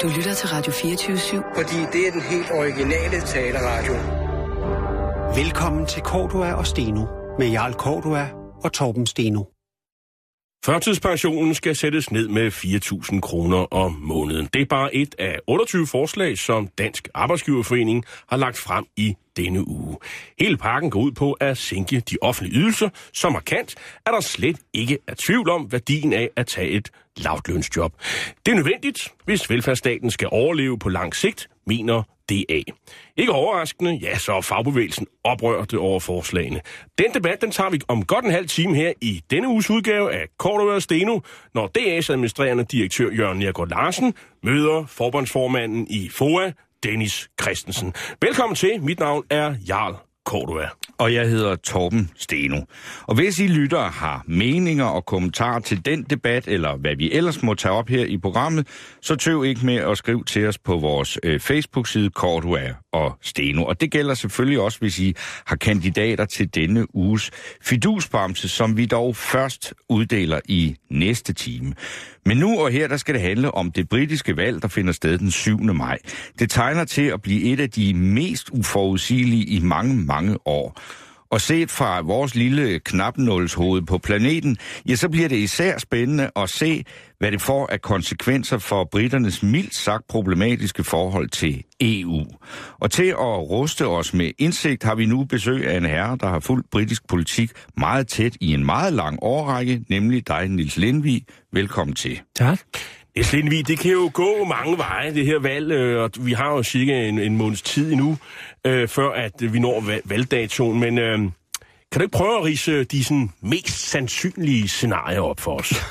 Du lytter til Radio 24/7. Fordi det er den helt originale taleradio. Velkommen til Cordua og Steno med Jarl Cordua og Torben Steno. Førtidspensionen skal sættes ned med 4.000 kroner om måneden. Det er bare et af 28 forslag, som Dansk Arbejdsgiverforening har lagt frem i denne uge. Hele pakken går ud på at sænke de offentlige ydelser så markant, at der slet ikke er tvivl om værdien af at tage et lavtlønsjob. Det er nødvendigt, hvis velfærdsstaten skal overleve på lang sigt, mener DA. Ikke overraskende, ja, så er fagbevægelsen oprørte over forslagene. Den debat, den tager vi om godt en halv time her i denne uges udgave af Cordua og Steno, når DA's administrerende direktør Jørgen Neergaard Larsen møder forbundsformanden i FOA, Dennis Christensen. Velkommen til. Mit navn er Jarl Cordua. Og jeg hedder Torben Steno. Og hvis I lyttere har meninger og kommentarer til den debat, eller hvad vi ellers må tage op her i programmet, så tøv ikke med at skrive til os på vores Facebook-side Cordua og Steno. Og det gælder selvfølgelig også, hvis I har kandidater til denne uges fidusbamse, som vi dog først uddeler i næste time. Men nu og her, der skal det handle om det britiske valg, der finder sted den 7. maj. Det tegner til at blive et af de mest uforudsigelige i mange år. Og set fra vores lille knapnålshoved på planeten, ja, så bliver det især spændende at se, hvad det får af konsekvenser for briternes mildt sagt problematiske forhold til EU. Og til at ruste os med indsigt har vi nu besøg af en herre, der har fulgt britisk politik meget tæt i en meget lang årrække, nemlig dig, Niels Lindvig. Velkommen til. Tak. Niels Lindvig, det kan jo gå mange veje, det her valg, og vi har jo cirka en måneds tid endnu, før at vi når valgdatoen, men kan du ikke prøve at ridse de sådan mest sandsynlige scenarier op for os?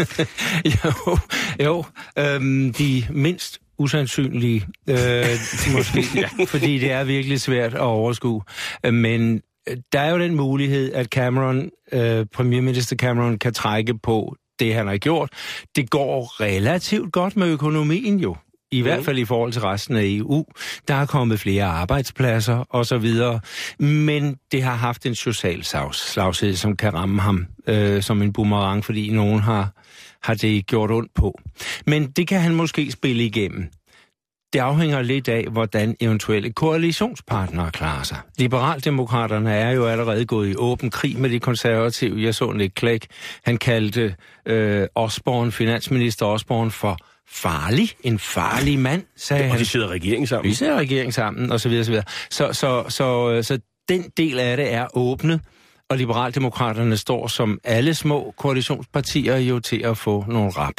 Jo, de mindst usandsynlige, måske, ja, fordi det er virkelig svært at overskue. Men der er jo den mulighed, at premierminister Cameron kan trække på det, han har gjort. Det går relativt godt med økonomien jo. I hvert fald i forhold til resten af EU. Der er kommet flere arbejdspladser og så videre. Men det har haft en social slagside, som kan ramme ham som en boomerang, fordi nogen har det gjort ondt på. Men det kan han måske spille igennem. Det afhænger lidt af, hvordan eventuelle koalitionspartnere klarer sig. Liberaldemokraterne er jo allerede gået i åben krig med de konservative. Jeg så Nick Clegg. Han kaldte finansminister Osborne for farlig. En farlig mand, sagde han. Og de sidder i regeringen sammen. Vi sidder i regeringen sammen, og så videre, så videre. Så den del af det er åbnet, og Liberaldemokraterne står som alle små koalitionspartier jo til at få nogle rap.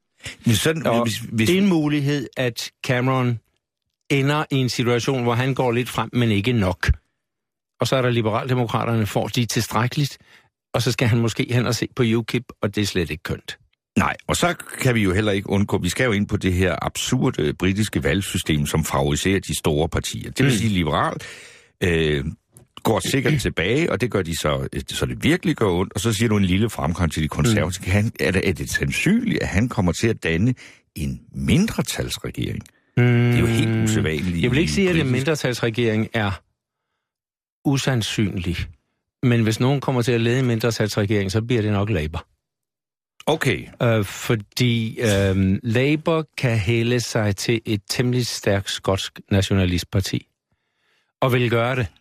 Det er en mulighed, at Cameron ender i en situation, hvor han går lidt frem, men ikke nok. Og så er der Liberaldemokraterne, får de tilstrækkeligt, og så skal han måske hen og se på UKIP, og det er slet ikke kønt. Nej, og så kan vi jo heller ikke undgå, vi skal jo ind på det her absurde britiske valgsystem, som favoriserer de store partier. Det vil sige, liberal går sikkert tilbage, og det gør de så det virkelig gør ondt, og så siger du en lille fremgang til de konservative. Er det sandsynligt, at han kommer til at danne en mindretalsregering? Det er jo helt usædvanligt. Jeg vil ikke sige, at en mindretalsregering er usandsynlig, men hvis nogen kommer til at lede en mindretalsregering, så bliver det nok Labour. Okay. Fordi Labour kan hælde sig til et temmelig stærkt skotsk nationalistparti, og vil gøre det.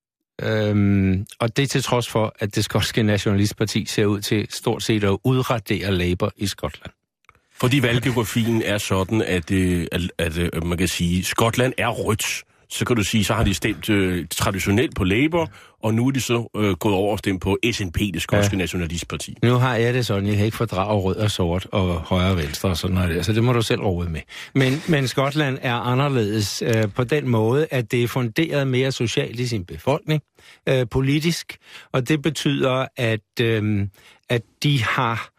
Og det til trods for, at det skotske nationalistparti ser ud til stort set at udradere Labour i Skotland. Fordi valggeografien er sådan, at man kan sige, at Skotland er rødt. Så kan du sige, så har de stemt traditionelt på Labour, og nu er de så gået over og stemt på SNP, det skotske nationalistparti. Nu har jeg det sådan, jeg kan ikke fordrage rød og sort og højre og venstre og sådan noget der, så det må du selv råde med. Men Skotland er anderledes på den måde, at det er funderet mere socialt i sin befolkning, politisk, og det betyder, at de har...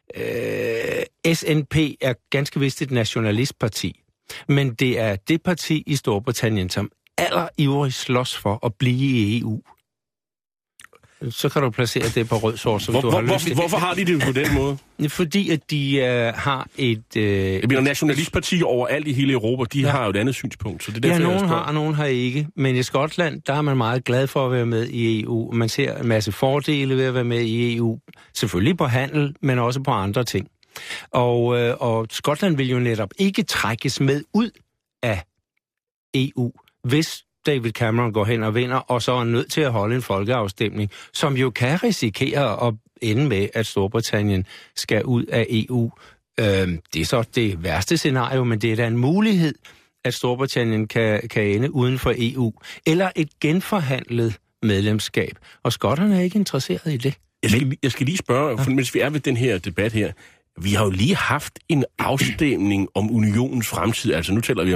SNP er ganske vist et nationalistparti, men det er det parti i Storbritannien, som allerivrigt slås for at blive i EU. Så kan du placere det på rød sort, som du har lyst til. Hvorfor har de det på den måde? Fordi at de har et... Jeg mener, nationalistpartier overalt i hele Europa, de har jo et andet synspunkt. Så det er derfor, nogen har, og nogen har ikke. Men i Skotland, der er man meget glad for at være med i EU. Man ser en masse fordele ved at være med i EU. Selvfølgelig på handel, men også på andre ting. Og Skotland vil jo netop ikke trækkes med ud af EU, hvis David Cameron går hen og vinder, og så er nødt til at holde en folkeafstemning, som jo kan risikere at ende med, at Storbritannien skal ud af EU. Det er så det værste scenario, men det er da en mulighed, at Storbritannien kan ende uden for EU, eller et genforhandlet medlemskab. Og skotterne er ikke interesseret i det. Jeg skal lige spørge, for mens vi er ved den her debat her, vi har jo lige haft en afstemning om unionens fremtid, altså nu taler vi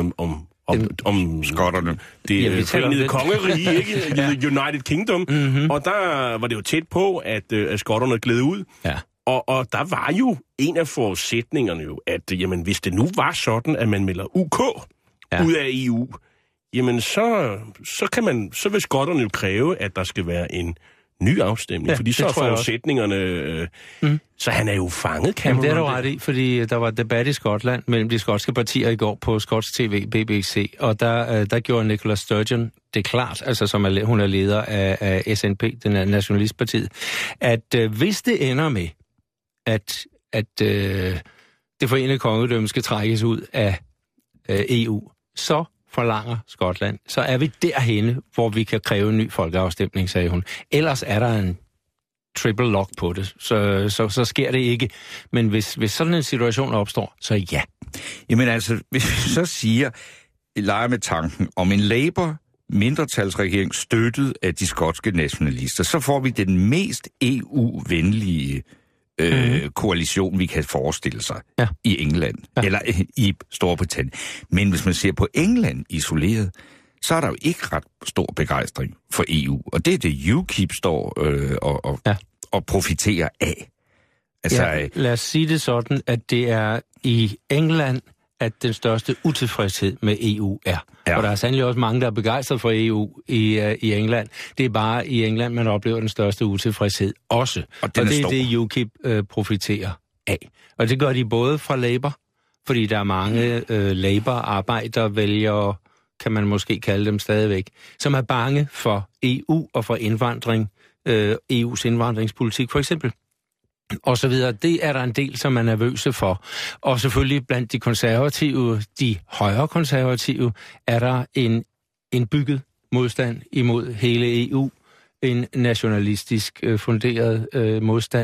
om skotterne. Det forenede kongerige, ikke? Ja. United Kingdom. Mm-hmm. Og der var det jo tæt på, at skotterne gled ud. Ja. Og der var jo en af forudsætningerne jo, at jamen, hvis det nu var sådan, at man melder UK ud af EU, jamen så vil skotterne jo kræve, at der skal være en ny afstemning, fordi så er forudsætningerne... Så han er jo fanget, Cameron. Jamen, det er du ret i, fordi der var debat i Skotland mellem de skotske partier i går på skotsk TV, BBC, og der gjorde Nicola Sturgeon det klart, altså som hun er leder af SNP, den er nationalistpartiet, at hvis det ender med, at det forenede kongedømme skal trækkes ud af EU, så forlanger Skotland, så er vi derhenne, hvor vi kan kræve en ny folkeafstemning, sagde hun. Ellers er der en triple lock på det, så sker det ikke. Men hvis sådan en situation opstår, så ja. Jamen altså, hvis vi så siger, leger med tanken om en Labour-mindretalsregering støttet af de skotske nationalister, så får vi den mest EU-venlige koalition, vi kan forestille sig i England, eller i Storbritannien. Men hvis man ser på England isoleret, så er der jo ikke ret stor begejstring for EU. Og det er det, UKIP står og profiterer af. Altså, lad os sige det sådan, at det er i England, at den største utilfredshed med EU er. Ja. Og der er sandelig også mange, der er begejstret for EU i England. Det er bare i England, man oplever den største utilfredshed også. Og det er det, UKIP profiterer af. Og det gør de både fra Labour, fordi der er mange Labour-arbejdere vælger, kan man måske kalde dem stadigvæk, som er bange for EU og for indvandring, EU's indvandringspolitik for eksempel. Og så videre. Det er der en del, som er nervøse for. Og selvfølgelig blandt de konservative, de højre konservative, er der en indbygget modstand imod hele EU. En nationalistisk funderet modstand.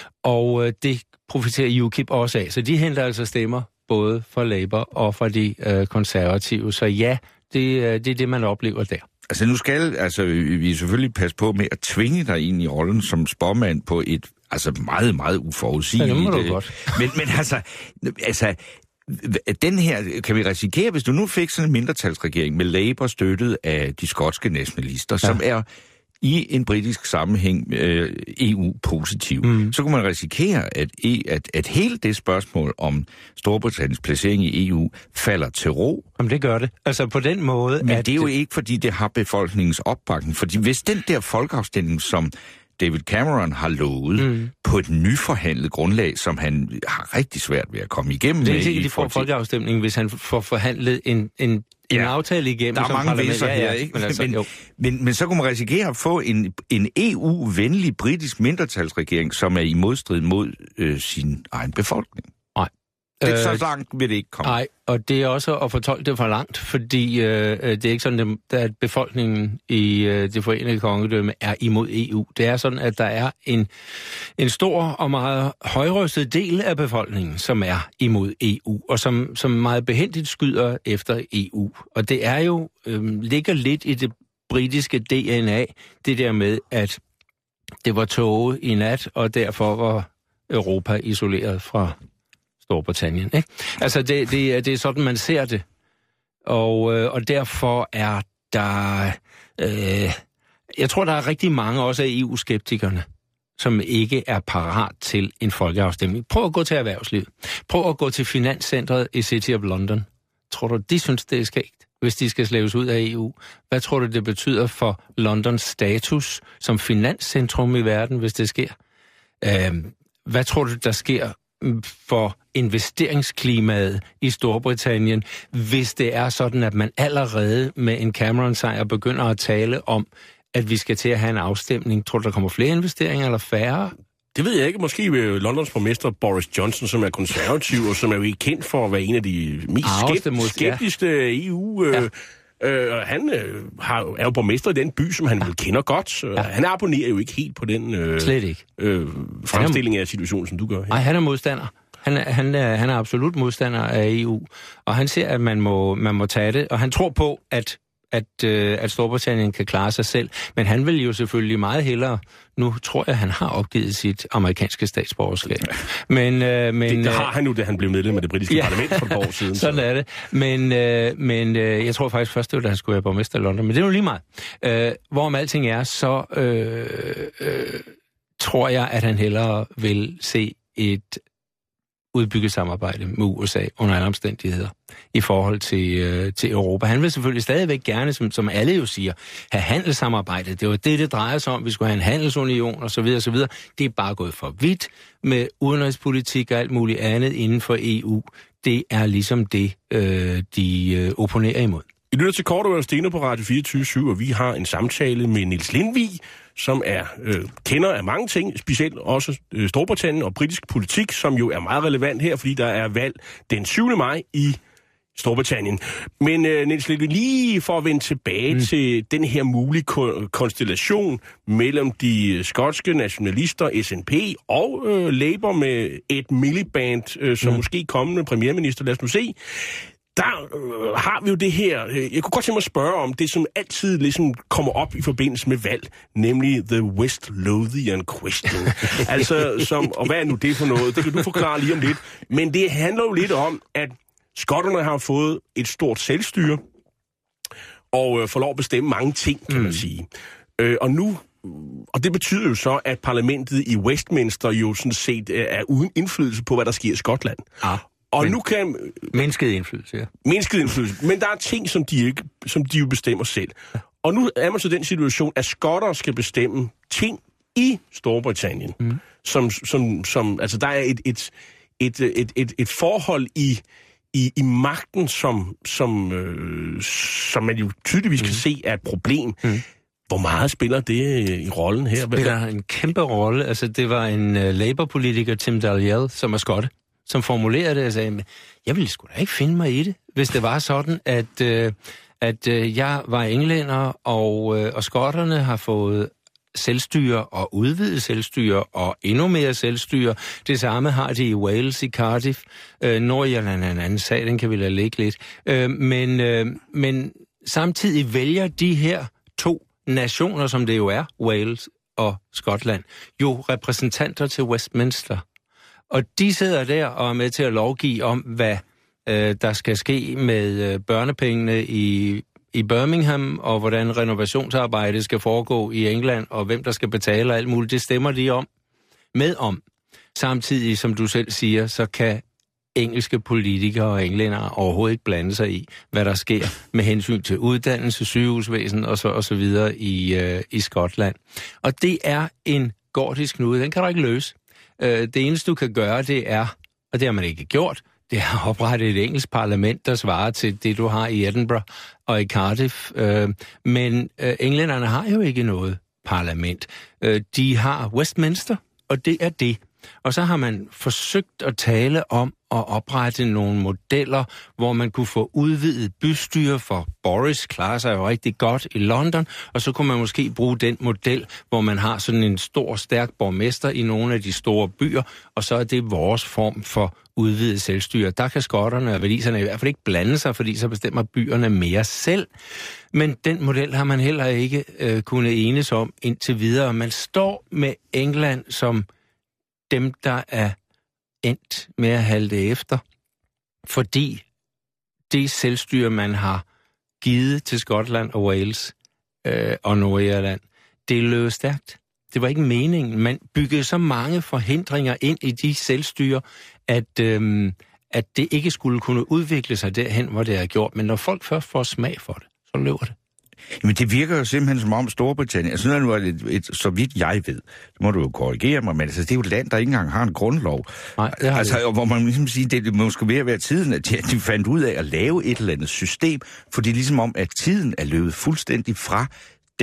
Og det profiterer UKIP også af. Så de henter altså stemmer både for Labour og for de konservative. Så ja, det er det, man oplever der. Altså nu skal vi selvfølgelig passe på med at tvinge dig ind i rollen som spåmand på et meget, meget uforudsigeligt. Ja, det må du godt. Men altså, den her, kan vi risikere, hvis du nu fik sådan en mindretalsregering med Labour støttet af de skotske nationalister, som er i en britisk sammenhæng EU-positiv, så kunne man risikere, at hele det spørgsmål om Storbritanniens placering i EU falder til ro. Jamen det gør det. Altså på den måde... Men det er jo ikke, fordi det har befolkningens opbakning. Fordi hvis den der folkeafstemning, som David Cameron har lovet på et nyforhandlet grundlag, som han har rigtig svært ved at komme igennem med. Det er ikke de får folkeafstemning, hvis han får forhandlet en aftale igennem. Der er mange visser her, ikke? Men så kunne man risikere at få en EU-venlig britisk mindretalsregering, som er i modstrid mod sin egen befolkning. Nej. Det så langt vil det ikke komme. Nej, og det er også at fortolke det for langt, fordi det er ikke sådan, at befolkningen i det forenede kongedømme er imod EU. Det er sådan, at der er en stor og meget højrøstet del af befolkningen, som er imod EU, og som meget behændigt skyder efter EU. Og det er jo, ligger lidt i det britiske DNA, det der med, at det var tåge i nat, og derfor var Europa isoleret fra Storbritannien, ikke? Altså, det er sådan, man ser det. Og derfor er der... jeg tror, der er rigtig mange også af EU-skeptikerne, som ikke er parat til en folkeafstemning. Prøv at gå til erhvervslivet. Prøv at gå til finanscentret i City of London. Tror du, de synes, det er skægt, hvis de skal slæves ud af EU? Hvad tror du, det betyder for Londons status som finanscentrum i verden, hvis det sker? Hvad tror du, der sker for investeringsklimaet i Storbritannien, hvis det er sådan, at man allerede med en Cameron-sejr begynder at tale om, at vi skal til at have en afstemning? Tror du, der kommer flere investeringer eller færre? Det ved jeg ikke. Måske Londons borgmester Boris Johnson, som er konservativ, og som er jo ikke kendt for at være en af de mest skeptiske EU... han er jo borgmester i den by, som han vel kender godt. Han abonnerer jo ikke helt på den slet ikke. Fremstilling af situationen, som du gør her. Nej, han er modstander. Han er absolut modstander af EU, og han ser, at man må tage det, og han tror på, at Storbritannien kan klare sig selv, men han vil jo selvfølgelig meget hellere, nu tror jeg, han har opgivet sit amerikanske statsborgerskab. Men det har han jo, da han blev medlem af det britiske parlament for et par år siden. Sådan er det. Men jeg tror faktisk først, det var, da han skulle være borgmester i London, men det er jo lige meget. Hvorom alting er, så tror jeg, at han hellere vil se et udbygget samarbejde med USA under alle omstændigheder i forhold til Europa. Han vil selvfølgelig stadigvæk gerne, som alle jo siger, have handelssamarbejde. Det var det drejer sig om. Vi skulle have en handelsunion osv. osv. Det er bare gået for vidt med udenrigspolitik og alt muligt andet inden for EU. Det er ligesom det, de opponerer imod. I lytter til Korto og Steno på Radio 24/7, og vi har en samtale med Niels Lindvig, som er kender af mange ting, specielt også Storbritannien og britisk politik, som jo er meget relevant her, fordi der er valg den 7. maj i Storbritannien. Men Niels Lindvig, lige for at vende tilbage til den her mulige konstellation mellem de skotske nationalister, SNP, og Labour med Ed Miliband som måske kommende premierminister, lad os nu se. Der har vi jo det her, jeg kunne godt tænke mig at spørge om det, som altid ligesom kommer op i forbindelse med valg, nemlig the West Lothian question. Og hvad er nu det for noget? Det kan du forklare lige om lidt. Men det handler jo lidt om, at skotterne har fået et stort selvstyre, og får lov at bestemme mange ting, kan man sige. Og det betyder jo så, at parlamentet i Westminster jo sådan set er uden indflydelse på, hvad der sker i Skotland. Og nu kan... Mennesket indflydelse, ja. Mennesket indflydelse. Men der er ting, som de jo bestemmer selv. Og nu er man så den situation, at skotter skal bestemme ting i Storbritannien. Som altså der er et forhold i magten, som man jo tydeligvis kan se er et problem. Hvor meget spiller det i rollen her? Det spiller en kæmpe rolle. Altså, det var en Labour-politiker, Tim Dalziel, som er skotte, som formulerede det og sagde, jeg ville sgu da ikke finde mig i det, hvis det var sådan, at jeg var englænder, og skotterne har fået selvstyre og udvidet selvstyre og endnu mere selvstyre. Det samme har de i Wales, i Cardiff. Nordirland er en anden sag, den kan vi lade ligge lidt. Men samtidig vælger de her to nationer, som det jo er, Wales og Skotland, jo repræsentanter til Westminster. Og de sidder der og er med til at lovgive om, hvad der skal ske med børnepengene i Birmingham, og hvordan renovationsarbejdet skal foregå i England, og hvem der skal betale og alt muligt. Det stemmer de om. Samtidig, som du selv siger, så kan engelske politikere og englændere overhovedet ikke blande sig i, hvad der sker med hensyn til uddannelse, sygehusvæsen og så videre i Skotland. Og det er en gordisk knude. Den kan du ikke løse. Det eneste, du kan gøre, det er, og det har man ikke gjort, det er at oprette et engelsk parlament, der svarer til det, du har i Edinburgh og i Cardiff. Men englænderne har jo ikke noget parlament. De har Westminster, og det er det. Og så har man forsøgt at tale om at oprette nogle modeller, hvor man kunne få udvidet bystyre, for Boris klarer sig jo rigtig godt i London, og så kunne man måske bruge den model, hvor man har sådan en stor, stærk borgmester i nogle af de store byer, og så er det vores form for udvidet selvstyre. Der kan skotterne og waliserne i hvert fald ikke blande sig, fordi så bestemmer byerne mere selv. Men den model har man heller ikke kunnet enes om indtil videre. Man står med England som dem, der er endt med at halte efter, fordi det selvstyre, man har givet til Skotland og Wales og Nordirland, det løb stærkt. Det var ikke meningen. Man byggede så mange forhindringer ind i de selvstyre, at det ikke skulle kunne udvikle sig derhen, hvor det er gjort. Men når folk først får smag for det, så løber det. Jamen, det virker jo simpelthen som om Storbritannien, altså nu er det så vidt jeg ved, det må du jo korrigere mig, men altså, det er jo et land, der ikke engang har en grundlov. Nej, det har altså, hvor man ligesom siger, det måske ved at være tiden, at de fandt ud af at lave et eller andet system, for det er ligesom om, at tiden er løbet fuldstændig fra den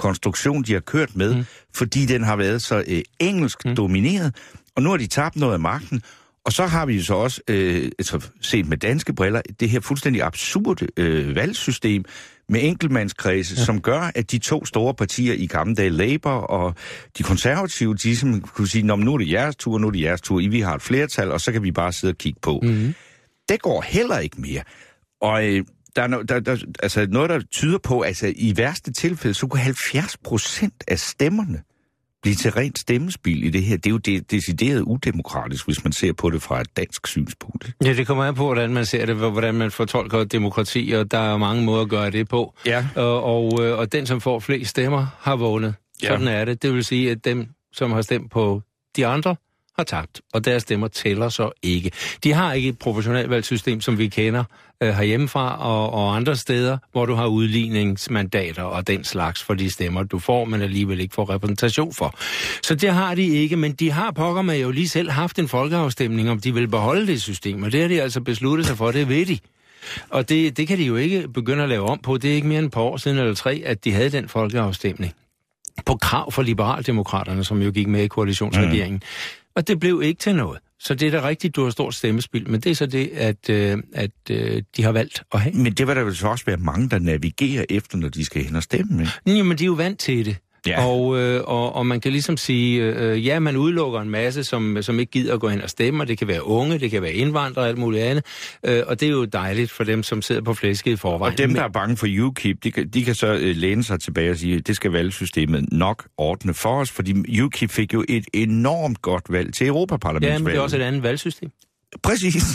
konstruktion, de har kørt med, fordi den har været så engelsk domineret, og nu har de tabt noget af magten, og så har vi jo så også set med danske briller det her fuldstændig absurde valgsystem med enkeltmandskredse, som gør, at de to store partier i gamle dage, Labour og de konservative, de som kunne sige, nu er det jeres tur, nu er det jeres tur, vi har et flertal, og så kan vi bare sidde og kigge på. Mm-hmm. Det går heller ikke mere. Og der er altså noget, der tyder på, altså i værste tilfælde, så kunne 70% af stemmerne blive til rent stemmespil i det her. Det er jo decideret udemokratisk, hvis man ser på det fra et dansk synspunkt. Ja, det kommer an på, hvordan man ser det, hvordan man fortolker demokrati, og der er mange måder at gøre det på. Ja. Og den, som får flest stemmer, har vundet. Sådan er det. Det vil sige, at dem, som har stemt på de andre, har tabt, og deres stemmer tæller så ikke. De har ikke et proportionalt valgsystem, som vi kender herhjemmefra og andre steder, hvor du har udligningsmandater og den slags for de stemmer, du får, men alligevel ikke får repræsentation for. Så det har de ikke, men de har pokker med jo lige selv haft en folkeafstemning, om de vil beholde det system, og det har de altså besluttet sig for, det ved de. Og det kan de jo ikke begynde at lave om på. Det er ikke mere end et par år siden eller 3, at de havde den folkeafstemning. På krav for Liberaldemokraterne, som jo gik med i koalitionsregeringen. Og det blev ikke til noget. Så det er da rigtigt, du har stort stemmespil, men det er så det, at de har valgt at have. Men det vil der vel så også være mange, der navigerer efter, når de skal hen og stemme, ikke? Jamen, de er jo vant til det. Ja. Og man kan ligesom sige, man udelukker en masse, som ikke gider at gå hen og stemme, det kan være unge, det kan være indvandrere og alt muligt andet, og det er jo dejligt for dem, som sidder på flæsket i forvejen. Og dem, der er bange for UKIP, de kan så læne sig tilbage og sige, det skal valgsystemet nok ordne for os, fordi UKIP fik jo et enormt godt valg til Europaparlamentsvalget. Ja, men det er også et andet valgsystem. Præcis.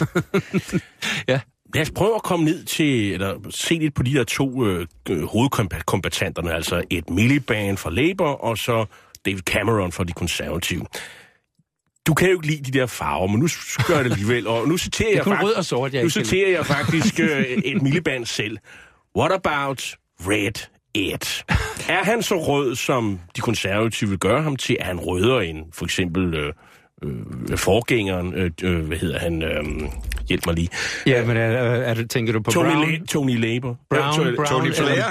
Ja. Lad os prøve at komme ned til, eller se lidt på de der to hovedkombatanterne, altså et Miliband fra Labour, og så David Cameron fra de konservative. Du kan jo ikke lide de der farver, men nu gør jeg det alligevel, og nu citerer jeg faktisk et Miliband selv. What about red it? Er han så rød, som de konservative vil gøre ham til? Er han rødere end for eksempel forgængeren, hvad hedder han, hjælp mig lige. Ja, men tænker du på Tony Labour? Tony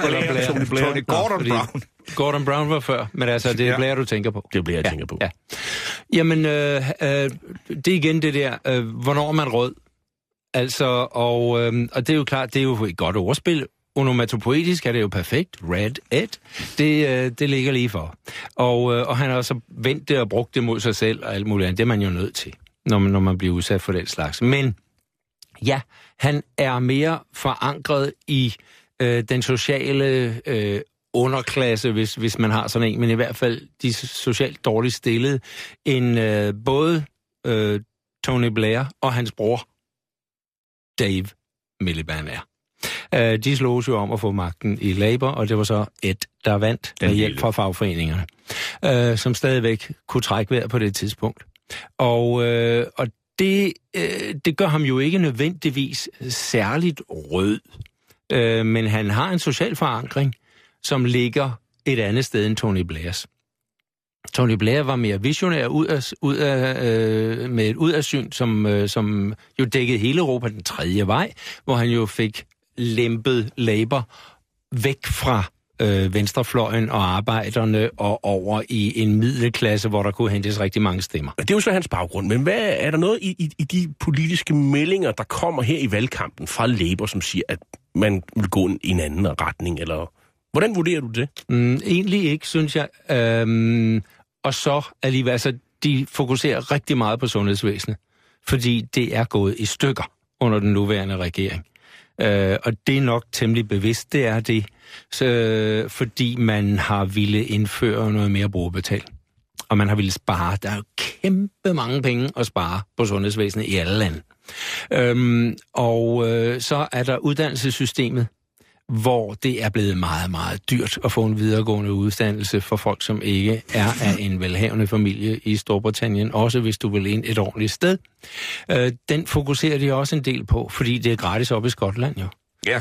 Gordon Brown. Gordon Brown var før, men altså, det er Blair, du tænker på. Det er Blair, jeg tænker på. Ja. Jamen, det er igen det der, hvornår er man rød? Altså, og det er jo klart, det er jo et godt ordspil. Onomatopoetisk er det jo perfekt. Red it. Det ligger lige for. Og han har også vendt det og brugt det mod sig selv og alt muligt andet. Det er man jo nødt til, når man bliver udsat for den slags. Men ja, han er mere forankret i den sociale underklasse, hvis man har sådan en, men i hvert fald de socialt dårligt stillede, end både Tony Blair og hans bror Dave Miliband er. De sloges jo om at få magten i Labour, og det var så Ed, der vandt med hjælp fra fagforeningerne, som stadigvæk kunne trække vejret på det tidspunkt. Og det gør ham jo ikke nødvendigvis særligt rød, men han har en social forankring, som ligger et andet sted end Tony Blairs. Tony Blair var mere visionær med et udadsyn, som jo dækkede hele Europa den tredje vej, hvor han jo fik lempet Labour væk fra venstrefløjen og arbejderne og over i en middelklasse, hvor der kunne hentes rigtig mange stemmer. Det er jo så hans baggrund, men er der noget i de politiske meldinger, der kommer her i valgkampen fra Labour, som siger, at man vil gå i en anden retning, eller hvordan vurderer du det? Egentlig ikke, synes jeg. Og så alligevel, altså, de fokuserer rigtig meget på sundhedsvæsenet, fordi det er gået i stykker under den nuværende regering. Og det er nok temmelig bevidst, det er det, fordi man har ville indføre noget mere brugerbetaling. Og man har ville spare. Der er jo kæmpe mange penge at spare på sundhedsvæsenet i alle lande. Så er der uddannelsessystemet, hvor det er blevet meget, meget dyrt at få en videregående uddannelse for folk, som ikke er af en velhavende familie i Storbritannien, også hvis du vil ind et ordentligt sted. Den fokuserer de også en del på, fordi det er gratis op i Skotland jo. Ja.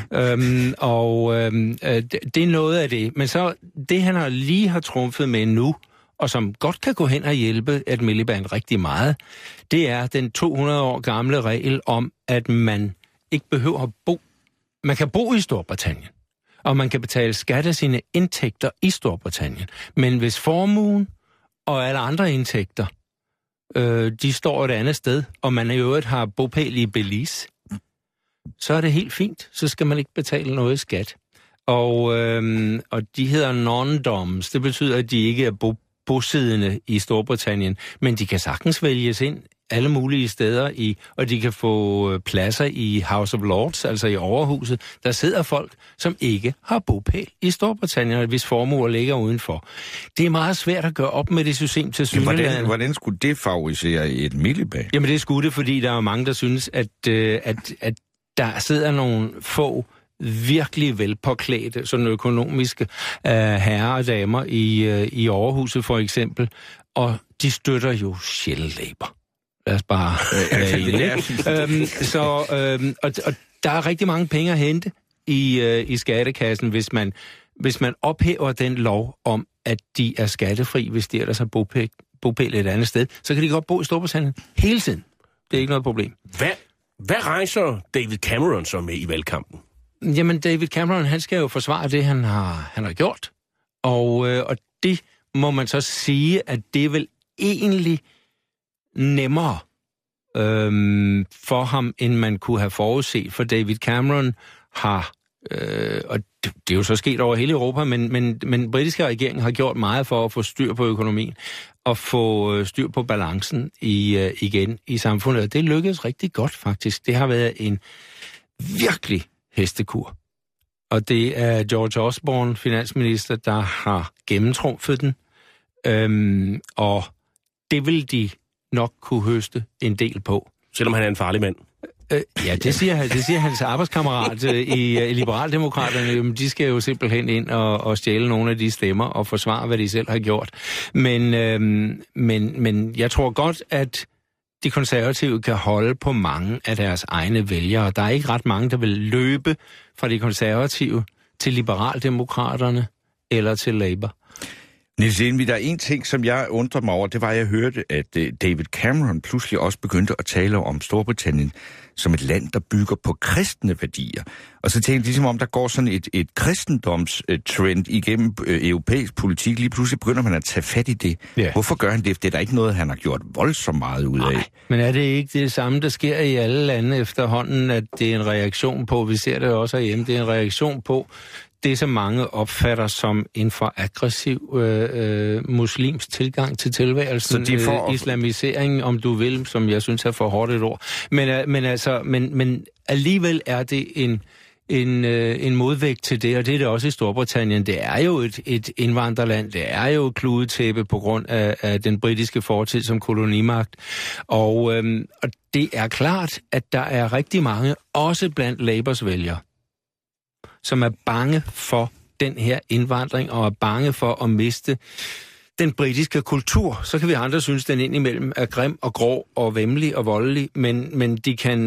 Det er noget af det. Men så det, han lige har trumfet med nu, og som godt kan gå hen og hjælpe Ed Miliband rigtig meget, det er den 200 år gamle regel om, at man ikke behøver at bo. Man kan bo i Storbritannien, og man kan betale skat af sine indtægter i Storbritannien. Men hvis formuen og alle andre indtægter, de står et andet sted, og man i øvrigt har bopæl i Belize, så er det helt fint. Så skal man ikke betale noget skat. Og de hedder non-doms. Det betyder, at de ikke er bosiddende i Storbritannien, men de kan sagtens vælges ind alle mulige steder, og de kan få pladser i House of Lords, altså i overhuset. Der sidder folk, som ikke har bopæl i Storbritannien, hvis formuer ligger udenfor. Det er meget svært at gøre op med det system til synligheden. Hvordan skulle det favorisere et Milliband? Jamen det skulle det, fordi der er mange, der synes, at der sidder nogle få virkelig velpåklædte, sådan økonomiske herrer og damer i overhuset for eksempel, og de støtter jo Shell Labour. Lad os bare og der er rigtig mange penge at hente i skattekassen, hvis man ophæver den lov om, at de er skattefri, hvis de ellers har bopæl et andet sted, så kan de godt bo i Storbritannien hele tiden. Det er ikke noget problem. Hvad rejser David Cameron så med i valgkampen? Jamen, David Cameron, han skal jo forsvare det, han har gjort. Og det må man så sige, at det er vel egentlig nemmere for ham, end man kunne have forudset. For David Cameron har, og det er jo så sket over hele Europa, men britiske regering har gjort meget for at få styr på økonomien og få styr på balancen igen i samfundet. Og det lykkedes rigtig godt, faktisk. Det har været en virkelig hestekur. Og det er George Osborne, finansminister, der har gennemtrumfet den. Og det vil de nok kunne høste en del på. Selvom han er en farlig mand. Ja, det siger hans arbejdskammerat i Liberaldemokraterne. De skal jo simpelthen ind og stjæle nogle af de stemmer og forsvare, hvad de selv har gjort. Men jeg tror godt, at de konservative kan holde på mange af deres egne vælgere. Der er ikke ret mange, der vil løbe fra de konservative til Liberaldemokraterne eller til Labour. Niels Envig, der er en ting, som jeg undrer mig over, det var, at jeg hørte, at David Cameron pludselig også begyndte at tale om Storbritannien som et land, der bygger på kristne værdier. Og så tænkte jeg ligesom om, der går sådan et kristendomstrend igennem europæisk politik. Lige pludselig begynder man at tage fat i det. Yeah. Hvorfor gør han det? Det er da ikke noget, han har gjort voldsomt meget ud af. Nej, men er det ikke det samme, der sker i alle lande efterhånden, at det er en reaktion på, vi ser det også herhjemme, det er en reaktion på det, som mange opfatter som en for aggressiv muslims tilgang til tilværelsen, islamisering, om du vil, som jeg synes er for hårdt et ord. Men alligevel er det en modvægt til det, og det er det også i Storbritannien. Det er jo et indvandrerland, det er jo et kludetæppe på grund af den britiske fortid som kolonimagt. Og det er klart, at der er rigtig mange, også blandt Labours vælgere, som er bange for den her indvandring og er bange for at miste den britiske kultur. Så kan vi andre synes, den indimellem er grim og grå og væmmelig og voldelig, men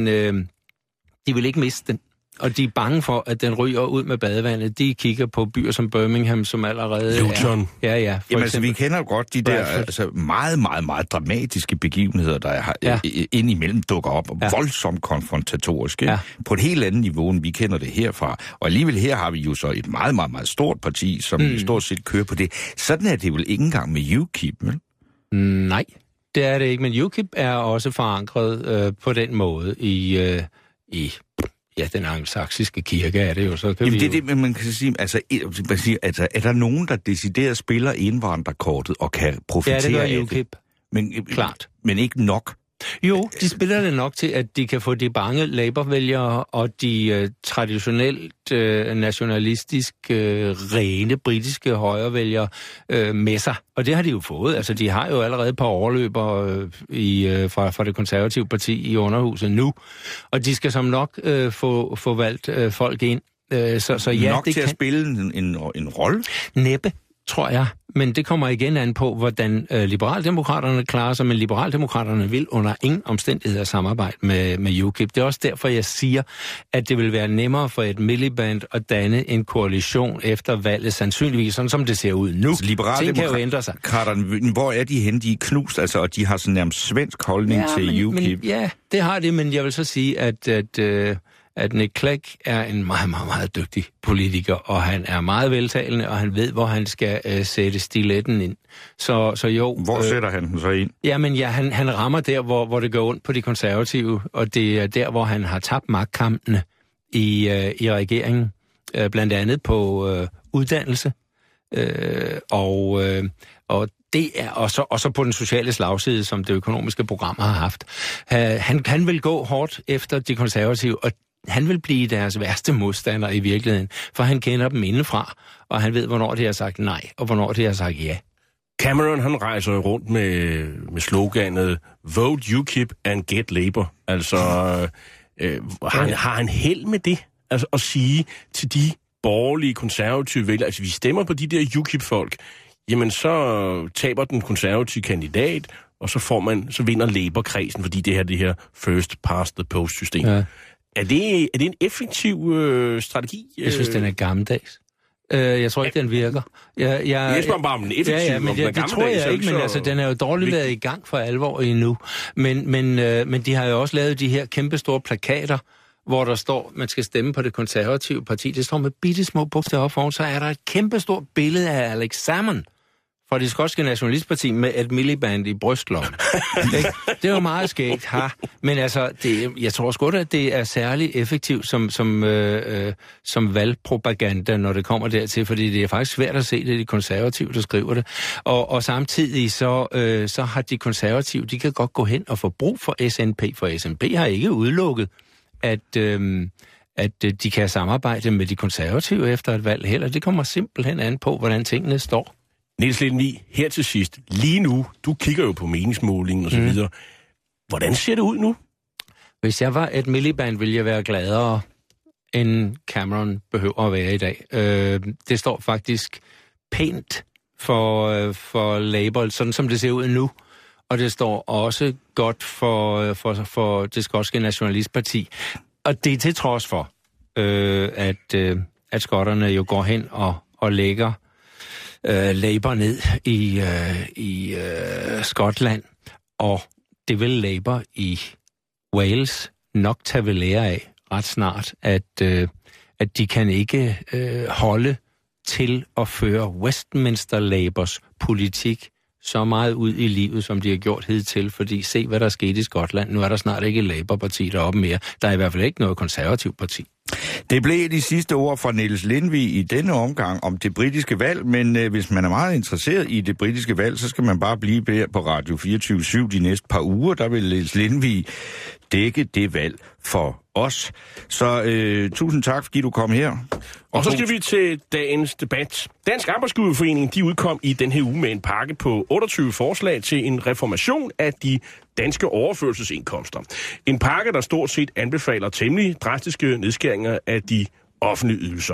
de vil ikke miste den. Og de er bange for, at den ryger ud med badevandet. De kigger på byer som Birmingham, som allerede Luton. Ja. Jamen altså, vi kender jo godt de der meget, meget, meget dramatiske begivenheder, der indimellem dukker op, og voldsomt konfrontatoriske, på et helt andet niveau, end vi kender det herfra. Og alligevel her har vi jo så et meget, meget, meget stort parti, som stort set kører på det. Sådan er det vel ikke engang med UKIP, vel? Nej, det er det ikke, men UKIP er også forankret på den måde i den angelsaksiske kirke er det jo, så kan Jamen, det er det, man kan sige, altså er der nogen, der decideret spiller indvandrerkortet og kan profitere af det? Ja, det gør UKIP. Men, klart. Men ikke nok? Jo, de spiller det nok til, at de kan få de bange Labour-vælgere og de traditionelt nationalistisk rene britiske højrevælgere med sig. Og det har de jo fået. Altså, de har jo allerede et par overløbere fra det konservative parti i underhuset nu. Og de skal som nok få valgt folk ind. Så ja, nok det til at spille en rolle? Næppe, tror jeg. Men det kommer igen an på, hvordan Liberaldemokraterne klarer sig, men Liberaldemokraterne vil under ingen omstændigheder samarbejde med UKIP. Det er også derfor, jeg siger, at det vil være nemmere for et Miliband at danne en koalition efter valget, sandsynligvis, sådan som det ser ud nu. Ting kan jo ændre sig. Hvor er de henne? De er knust, altså, og de har sådan nærmest svensk holdning til UKIP. Ja, det har det, men jeg vil så sige, at Nick Clegg er en meget, meget, meget dygtig politiker, og han er meget veltalende, og han ved, hvor han skal sætte stiletten ind. Så jo... Hvor sætter han den så ind? Jamen ja, han rammer der, hvor det går ondt på de konservative, og det er der, hvor han har tabt magtkampene i regeringen, blandt andet på uddannelse, og det er også på den sociale slagside, som det økonomiske program har haft. Han vil gå hårdt efter de konservative, og han vil blive deres værste modstander i virkeligheden, for han kender dem indefra, og han ved, hvornår de har sagt nej, og hvornår de har sagt ja. Cameron, han rejser rundt med sloganet Vote UKIP and Get Labour. Altså, har han held med det? Altså at sige til de borgerlige, konservative vælgere, altså vi stemmer på de der UKIP-folk, jamen så taber den konservative kandidat, og så vinder Labour-kredsen, fordi det her first past the post-system. Ja. Er det en effektiv strategi? Jeg synes, den er gammeldags. Jeg tror ikke, den virker. Jeg spørger bare om den effektiv. Ja, men det tror jeg ikke, men altså, den er jo dårligt været i gang for alvor endnu. Men de har jo også lavet de her kæmpestore plakater, hvor der står, man skal stemme på det konservative parti. Det står med bitte små bogstaver foran, så er der et kæmpestort billede af Alex Salmond fra det skotske nationalistparti med et Miliband i brystlommen. Det er jo meget skægt, men altså, jeg tror sgu da, at det er særlig effektivt som valgpropaganda, når det kommer dertil, fordi det er faktisk svært at se det, de konservative, der skriver det. Og samtidig så har de konservative, de kan godt gå hen og få brug for SNP, for SNP har ikke udelukket, at de kan samarbejde med de konservative efter et valg heller. Det kommer simpelthen an på, hvordan tingene står. Niels Lindvig, her til sidst. Lige nu, du kigger jo på meningsmålingen og så videre. Hvordan ser det ud nu? Hvis jeg var et Miliband, ville jeg være gladere, end Cameron behøver at være i dag. Det står faktisk pænt for Labour, sådan som det ser ud nu. Og det står også godt for det skotske nationalistparti. Og det er til trods for, at skotterne jo går hen og lægger Labour ned i Skotland. Og det vil Labour i Wales nok tage ved lære af ret snart, at de kan ikke holde til at føre Westminster Labours politik så meget ud i livet, som de har gjort hidtil, fordi se, hvad der skete i Skotland. Nu er der snart ikke et Labour-parti deroppe mere. Der er i hvert fald ikke noget konservativt parti. Det blev de sidste ord fra Niels Lindvig i denne omgang om det britiske valg, men hvis man er meget interesseret i det britiske valg, så skal man bare blive her på Radio 24/7 de næste par uger. Der vil Niels Lindvig dække det valg for os. Så tusind tak, fordi du kom her. Og så skal vi til dagens debat. Dansk Arbejdsgiverforening, de udkom i den her uge med en pakke på 28 forslag til en reformation af de danske overførselsindkomster. En pakke, der stort set anbefaler temmelig drastiske nedskæringer af de offentlige ydelser.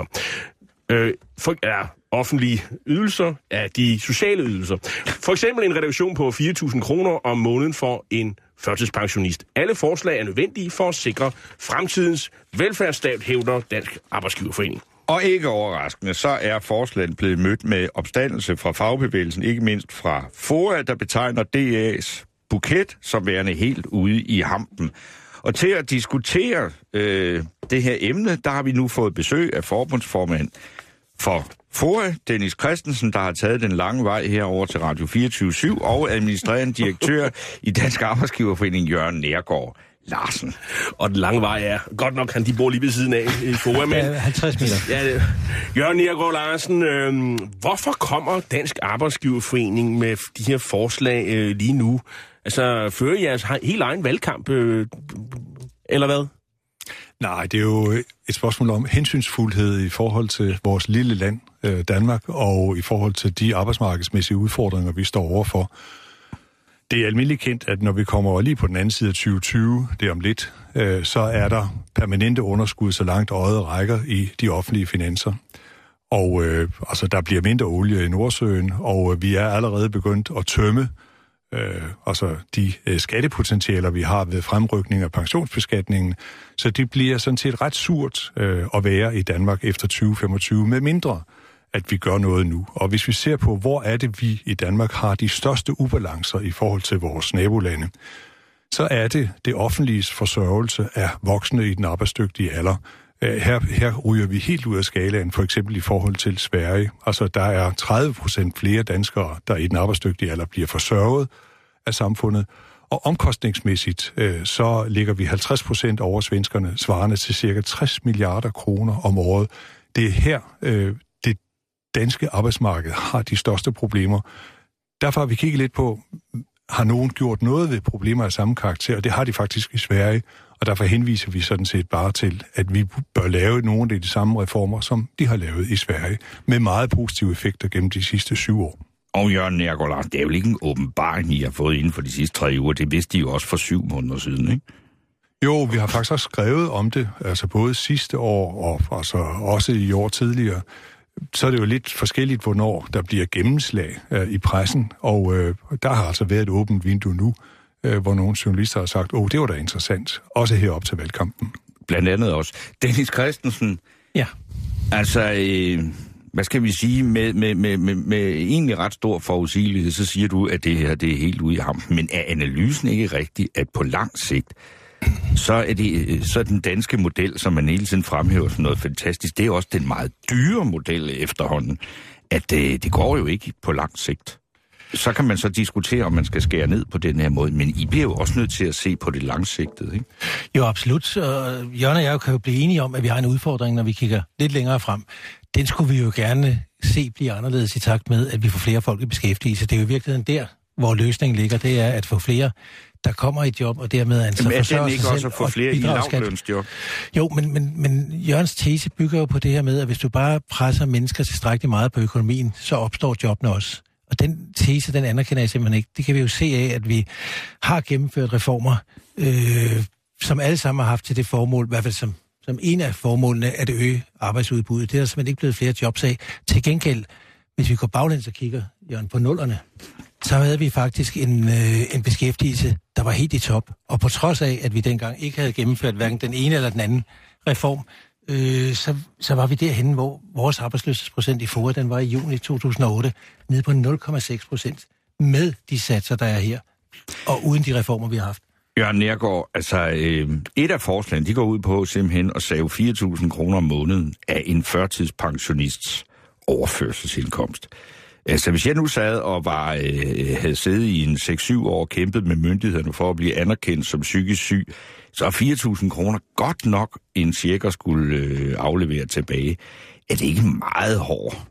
Offentlige ydelser af de sociale ydelser. For eksempel en reduktion på 4.000 kroner om måneden for en førtidspensionist. Alle forslag er nødvendige for at sikre fremtidens velfærdsstat, hævder Dansk Arbejdsgiverforening. Og ikke overraskende, så er forslaget blevet mødt med opstandelse fra fagbevægelsen, ikke mindst fra FOA, der betegner DA's buket som værende helt ude i hampen. Og til at diskutere det her emne, der har vi nu fået besøg af forbundsformand for FOA, Dennis Christensen, der har taget den lange vej herover til Radio 24/7, og administrerende direktør i Dansk Arbejdsgiverforening, Jørgen Neergaard Larsen. Og den lange vej er godt nok, de bor lige ved siden af i FOA, men 50 meter. Ja, Jørgen Neergaard Larsen, hvorfor kommer Dansk Arbejdsgiverforening med de her forslag lige nu? Altså, fører jeres helt egen valgkamp, eller hvad? Nej, det er jo et spørgsmål om hensynsfuldhed i forhold til vores lille land, Danmark, og i forhold til de arbejdsmarkedsmæssige udfordringer, vi står overfor. Det er almindeligt kendt, at når vi kommer lige på den anden side af 2020, det er om lidt, så er der permanente underskud, så langt øjet rækker i de offentlige finanser. Og der bliver mindre olie i Nordsøen, og vi er allerede begyndt at tømme de skattepotentialer, vi har ved fremrykning af pensionsbeskatningen. Så det bliver sådan set ret surt at være i Danmark efter 2025, med mindre at vi gør noget nu. Og hvis vi ser på, hvor er det, vi i Danmark har de største ubalancer i forhold til vores nabolande, så er det offentliges forsørgelse af voksne i den arbejdsdygtige alder. Her ryger vi helt ud af skalaen, for eksempel i forhold til Sverige. Altså, der er 30% flere danskere, der i den arbejdsdygtige alder bliver forsørget af samfundet. Og omkostningsmæssigt, så ligger vi 50% over svenskerne, svarende til cirka 60 milliarder kroner om året. Det er her, det danske arbejdsmarked har de største problemer. Derfor har vi kigget lidt på, har nogen gjort noget ved problemer af samme karakter, og det har de faktisk i Sverige, og derfor henviser vi sådan set bare til, at vi bør lave nogle af de samme reformer, som de har lavet i Sverige, med meget positive effekter gennem de sidste 7 år. Og Jørgen Neergaard Larsen, det er jo ikke en åbenbaring, I har fået inden for de sidste 3 uger. Det vidste de jo også for 7 måneder siden, ikke? Jo, vi har faktisk også skrevet om det, altså både sidste år og altså også i år tidligere. Så er det jo lidt forskelligt, hvornår der bliver gennemslag i pressen, og der har altså været et åbent vindue nu, hvor nogle journalister har sagt, det var da interessant, også herop til valgkampen. Blandt andet også. Dennis Christensen. Ja. Altså, hvad skal vi sige, med egentlig ret stor forudsigelighed, så siger du, at det her det er helt ude i hampen. Men er analysen ikke rigtig, at på lang sigt, så er den danske model, som man hele tiden fremhæver som noget fantastisk, det er også den meget dyre model efterhånden, at det går jo ikke på lang sigt. Så kan man så diskutere, om man skal skære ned på den her måde, men I bliver jo også nødt til at se på det langsigtede, ikke? Jo, absolut. Jørgen og jeg kan jo blive enige om, at vi har en udfordring, når vi kigger lidt længere frem. Den skulle vi jo gerne se blive anderledes i takt med, at vi får flere folk i beskæftigelse. Det er jo i virkeligheden der, hvor løsningen ligger. Det er at få flere, der kommer i job, og dermed altså forsørger sig selv. Men er den ikke også at få flere i lavtlønsjob? Jo, men Jørgens tese bygger jo på det her med, at hvis du bare presser mennesker tilstrækkeligt meget på økonomien, så opstår jobbene også. Og den tese, den anerkender jeg simpelthen ikke. Det kan vi jo se af, at vi har gennemført reformer, som alle sammen har haft til det formål, i hvert fald som en af formålene, at øge arbejdsudbuddet. Det er der simpelthen ikke blevet flere jobs af. Til gengæld, hvis vi går baglæns og kigger, Jørgen, på nullerne, så havde vi faktisk en beskæftigelse, der var helt i top. Og på trods af, at vi dengang ikke havde gennemført hverken den ene eller den anden reform, så var vi derhenne, hvor vores arbejdsløshedsprocent i FOA, den var i juni 2008, nede på 0,6% med de satser, der er her, og uden de reformer, vi har haft. Jørgen Neergaard, altså et af forslagene, de går ud på simpelthen at save 4.000 kroner om måneden af en førtidspensionists overførselsindkomst. Altså hvis jeg nu sad og havde siddet i en 6-7 år og kæmpet med myndighederne for at blive anerkendt som psykisk syg, så er 4.000 kroner godt nok en cirka skulle aflevere tilbage. Er det ikke meget hård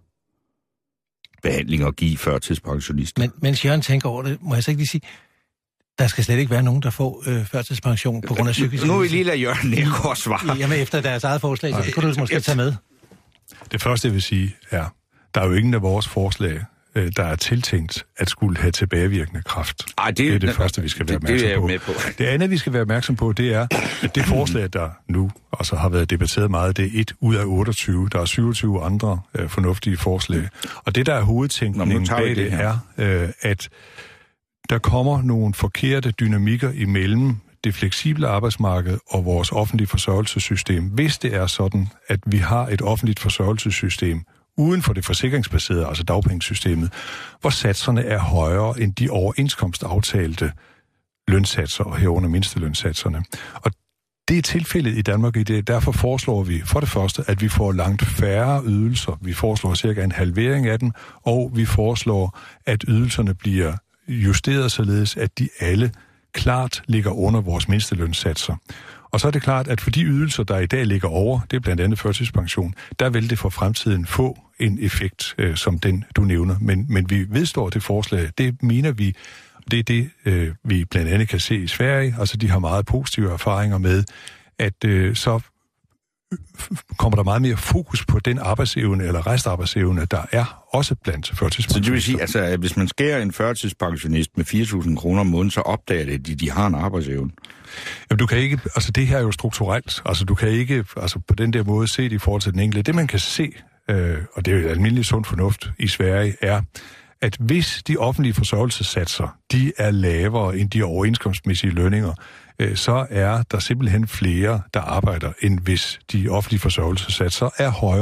behandling at give førtidspensionister? Men mens Jørgen tænker over det, må jeg så ikke lige sige, der skal slet ikke være nogen, der får førtidspension på grund af psykisk. Nu vil vi lige lade Jørgen Neergaard svare. Jamen efter deres eget forslag, så det kunne du måske tage med. Det første, jeg vil sige, er, der er jo ingen af vores forslag, der er tiltænkt at skulle have tilbagevirkende kraft. Det er det første, vi skal være opmærksom på. Det andet, vi skal være opmærksom på, det er, at det forslag, der nu altså har været debatteret meget, det er 1 ud af 28. Der er 27 andre fornuftige forslag. Og det, der er hovedtænkningen bag det, er, at der kommer nogle forkerte dynamikker imellem det fleksible arbejdsmarked og vores offentlige forsørgelsessystem. Hvis det er sådan, at vi har et offentligt forsørgelsessystem uden for det forsikringsbaserede, altså dagpengesystemet, hvor satserne er højere end de overenskomstaftalte lønsatser og herunder mindstelønssatserne. Og det er tilfældet i Danmark i det. Derfor foreslår vi for det første, at vi får langt færre ydelser. Vi foreslår cirka en halvering af dem, og vi foreslår, at ydelserne bliver justeret således, at de alle klart ligger under vores mindstelønssatser. Og så er det klart, at for de ydelser, der i dag ligger over, det er blandt andet førtidspension, der vil det for fremtiden få en effekt, som den, du nævner. Men vi vedstår det forslag, det mener vi, det er det, vi blandt andet kan se i Sverige. Altså, de har meget positive erfaringer med, at så kommer der meget mere fokus på den arbejdsevne eller restarbejdsevne, der er også blandt førtidspensionister. Så det vil sige, altså, at hvis man skærer en førtidspensionist med 4.000 kroner om måneden, så opdager det, at de har en arbejdsevne? Jamen, du kan ikke, altså det her er jo strukturelt, altså du kan ikke altså på den der måde se det i forhold til den enkelte. Det man kan se, og det er jo almindelig sund fornuft i Sverige, er, at hvis de offentlige forsørgelsessatser, de er lavere end de overenskomstmæssige lønninger, så er der simpelthen flere, der arbejder, end hvis de offentlige forsørgelsessatser er højere.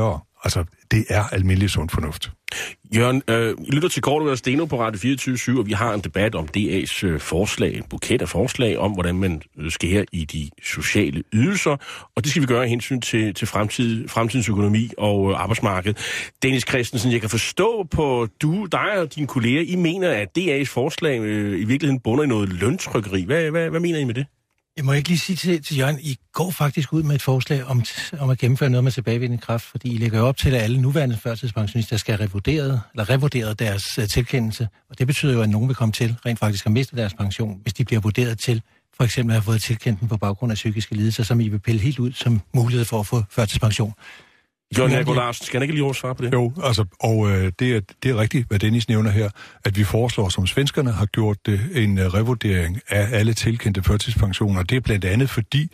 Altså, det er almindelig sund fornuft. Jørgen, I lytter til Cordua og Steno på Radio 24/7, og vi har en debat om DA's forslag, en buket af forslag om, hvordan man skærer i de sociale ydelser, og det skal vi gøre af hensyn til fremtidens økonomi og arbejdsmarked. Dennis Christensen, jeg kan forstå på dig og dine kolleger, I mener, at DA's forslag i virkeligheden bunder i noget løntrykkeri. Hvad mener I med det? Jeg må ikke lige sige til Jørgen, I går faktisk ud med et forslag om at gennemføre noget med tilbagevirkende kraft, fordi I lægger op til, at alle nuværende førtidspensionister skal revurderet deres tilkendelse, og det betyder jo, at nogen vil komme til rent faktisk at miste deres pension, hvis de bliver vurderet til for eksempel at have fået tilkendt den på baggrund af psykiske lidelser, som I vil pille helt ud som mulighed for at få førtidspension. Jørgen Nergård Larsen, skal han ikke lige svare på det? Jo, altså, og det er rigtigt, hvad Dennis nævner her, at vi foreslår, som svenskerne har gjort det, en revurdering af alle tilkendte førtidspensioner. Det er blandt andet fordi,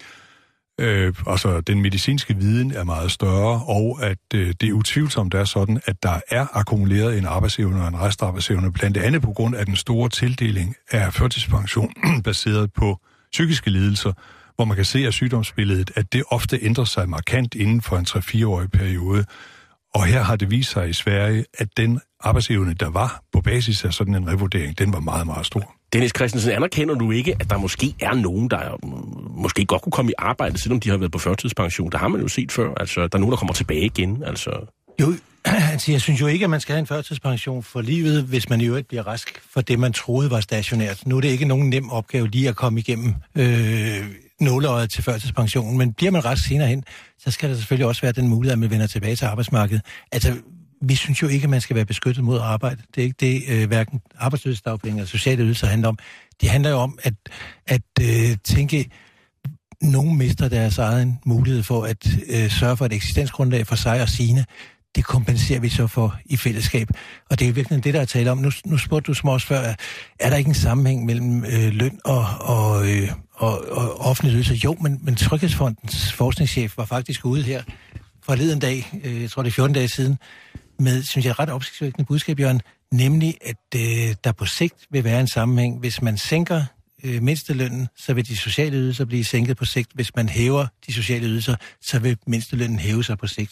den medicinske viden er meget større, og at det er utvivlsomt er sådan, at der er akkumuleret en arbejdsevne og en restarbejdsevne, blandt andet på grund af den store tildeling af førtidspension baseret på psykiske lidelser, hvor man kan se af sygdomsbilledet, at det ofte ændrer sig markant inden for en 3-4-årig periode. Og her har det vist sig i Sverige, at den arbejdsevne, der var på basis af sådan en revurdering, den var meget, meget stor. Dennis Christensen, anerkender du ikke, at der måske er nogen, der måske godt kunne komme i arbejde, selvom de har været på førtidspension? Der har man jo set før. Altså, der er nogen, der kommer tilbage igen. Altså. Jo, altså, jeg synes jo ikke, at man skal have en førtidspension for livet, hvis man i øvrigt bliver rask for det, man troede var stationært. Nu er det ikke nogen nem opgave lige at komme igennem nåleøjet til førtidspensionen, men bliver man rask senere hen, så skal der selvfølgelig også være den mulighed, at man vender tilbage til arbejdsmarkedet. Altså, vi synes jo ikke, at man skal være beskyttet mod arbejde. Det er ikke det, hverken arbejdsløshedsdagpenge eller sociale ydelser handler om. Det handler jo om at tænke, nogen mister deres egen mulighed for at sørge for et eksistensgrundlag for sig og sine. Det kompenserer vi så for i fællesskab. Og det er virkelig det, der er tale om. Nu spurgte du som også før, er der ikke en sammenhæng mellem løn og offentlige ydelser? Jo, men Tryghedsfondens forskningschef var faktisk ude her forleden dag, jeg tror det er 14 dage siden, med, synes jeg, ret opsigtsvækkende budskab, Jørgen, nemlig, at der på sigt vil være en sammenhæng. Hvis man sænker mindstelønnen, så vil de sociale ydelser blive sænket på sigt. Hvis man hæver de sociale ydelser, så vil mindstelønnen hæve sig på sigt.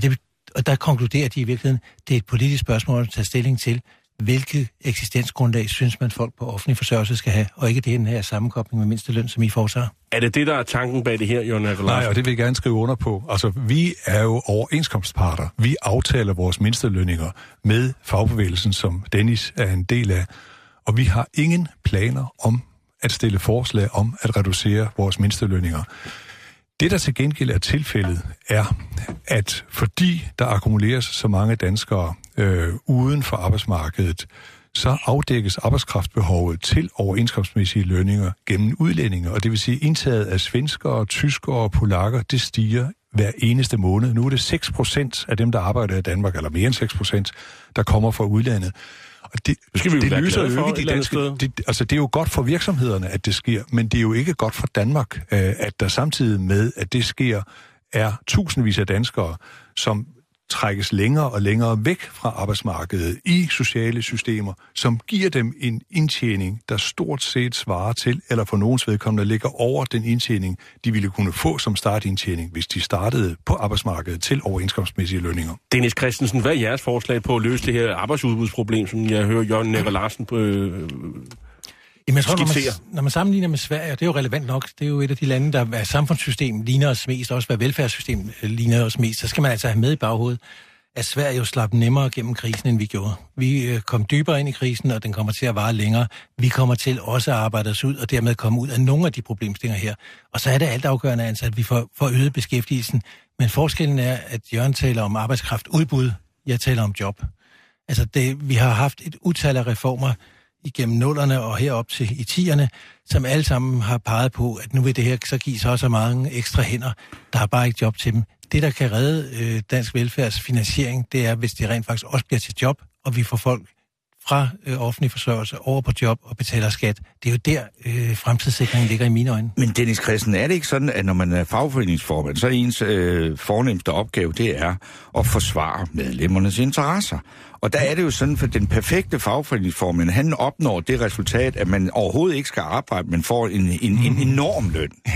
Og der konkluderer de i virkeligheden, det er et politisk spørgsmål at tage stilling til, hvilket eksistensgrundlag synes man folk på offentlig forsørgelse skal have, og ikke den her sammenkobling med mindsteløn, som I foretager. Er det det, der er tanken bag det her, Jørgen Nergård Larsen? Nej, og det vil jeg gerne skrive under på. Altså, vi er jo overenskomstparter. Vi aftaler vores mindstelønninger med fagbevægelsen, som Dennis er en del af, og vi har ingen planer om at stille forslag om at reducere vores mindstelønninger. Det, der til gengæld er tilfældet, er, at fordi der akkumuleres så mange danskere uden for arbejdsmarkedet, så afdækkes arbejdskraftbehovet til overenskomstmæssige lønninger gennem udlændinge, og det vil sige indtaget af svenskere, tyskere og polakker, det stiger hver eneste måned. Nu er det 6% af dem, der arbejder i Danmark, eller mere end 6%, der kommer fra udlandet. Og det løser jo ikke de danske. Det er jo godt for virksomhederne, at det sker, men det er jo ikke godt for Danmark, at der samtidig med, at det sker, er tusindvis af danskere, som trækkes længere og længere væk fra arbejdsmarkedet i sociale systemer, som giver dem en indtjening, der stort set svarer til, eller for nogens vedkommende ligger over den indtjening, de ville kunne få som startindtjening, hvis de startede på arbejdsmarkedet til overenskomstmæssige lønninger. Dennis Christensen, hvad er jeres forslag på at løse det her arbejdsudbudsproblem, som jeg hører Jørgen Nergård Larsen på Jamen, jeg tror, når man sammenligner med Sverige, det er jo relevant nok, det er jo et af de lande, der er samfundssystem ligner os mest, også hvad velfærdssystem ligner os mest, så skal man altså have med i baghovedet, at Sverige jo slap nemmere gennem krisen, end vi gjorde. Vi kom dybere ind i krisen, og den kommer til at vare længere. Vi kommer til også at arbejde os ud, og dermed komme ud af nogle af de problemstillinger her. Og så er det altafgørende, altså, at vi får øget beskæftigelsen. Men forskellen er, at Jørgen taler om arbejdskraft udbud, jeg taler om job. Altså, vi har haft et utal af reformer igennem 0'erne og herop til i 10'erne, som alle sammen har peget på, at nu vil det her så give så mange ekstra hænder. Der er bare ikke job til dem. Det, der kan redde dansk velfærdsfinansiering, det er, hvis det rent faktisk også bliver til job, og vi får folk fra offentlig forsørgelse over på job og betaler skat. Det er jo der, fremtidssikringen ligger i mine øjne. Men Dennis Christensen, er det ikke sådan, at når man er fagforeningsformand, så er ens fornemmeste opgave, det er at forsvare medlemmernes interesser? Og der er det jo sådan, for den perfekte fagforeningsformand, han opnår det resultat, at man overhovedet ikke skal arbejde, men får en enorm løn.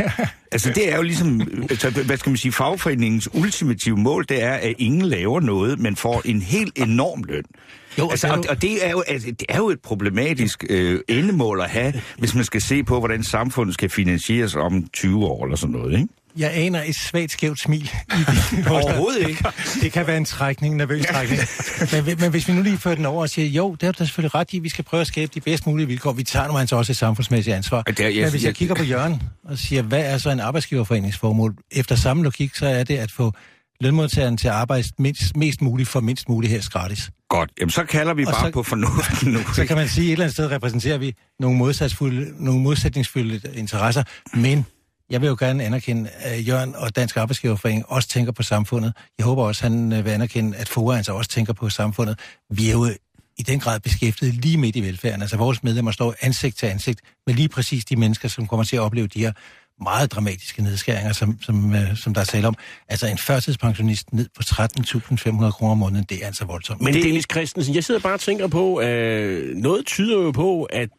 Altså, det er jo ligesom, hvad skal man sige, fagforeningens ultimative mål, det er, at ingen laver noget, men får en helt enorm løn. Jo, altså, og det er jo et problematisk endemål at have, hvis man skal se på, hvordan samfundet skal finansieres om 20 år eller sådan noget, ikke? Jeg aner et svagt skævt smil. Overhovedet ikke. Det kan være en trækning, nervøs trækning. Men hvis vi nu lige fører den over og siger, jo, det er der selvfølgelig ret i, vi skal prøve at skabe de bedst mulige vilkår. Vi tager nu altså også et samfundsmæssigt ansvar. Men hvis jeg kigger på Jørgen og siger, hvad er så en arbejdsgiverforeningsformål? Efter samme logik, så er det at få lønmodtageren til at arbejde mest muligt for mindst muligt her gratis. Godt, jamen så kalder vi bare på fornuften nu. Så kan man sige, at et eller andet sted repræsenterer vi nogle modsætningsfulde interesser, men jeg vil jo gerne anerkende, at Jørgen og Dansk Arbejdsgiverforening også tænker på samfundet. Jeg håber også, at han vil anerkende, at FOA altså også tænker på samfundet. Vi er jo i den grad beskæftiget lige midt i velfærden. Altså vores medlemmer står ansigt til ansigt med lige præcis de mennesker, som kommer til at opleve de her meget dramatiske nedskæringer, som der er tale om. Altså en førtidspensionist ned på 13.500 kroner om måneden, det er altså voldsomt. Men Dennis Christensen, jeg sidder bare og tænker på, noget tyder jo på, at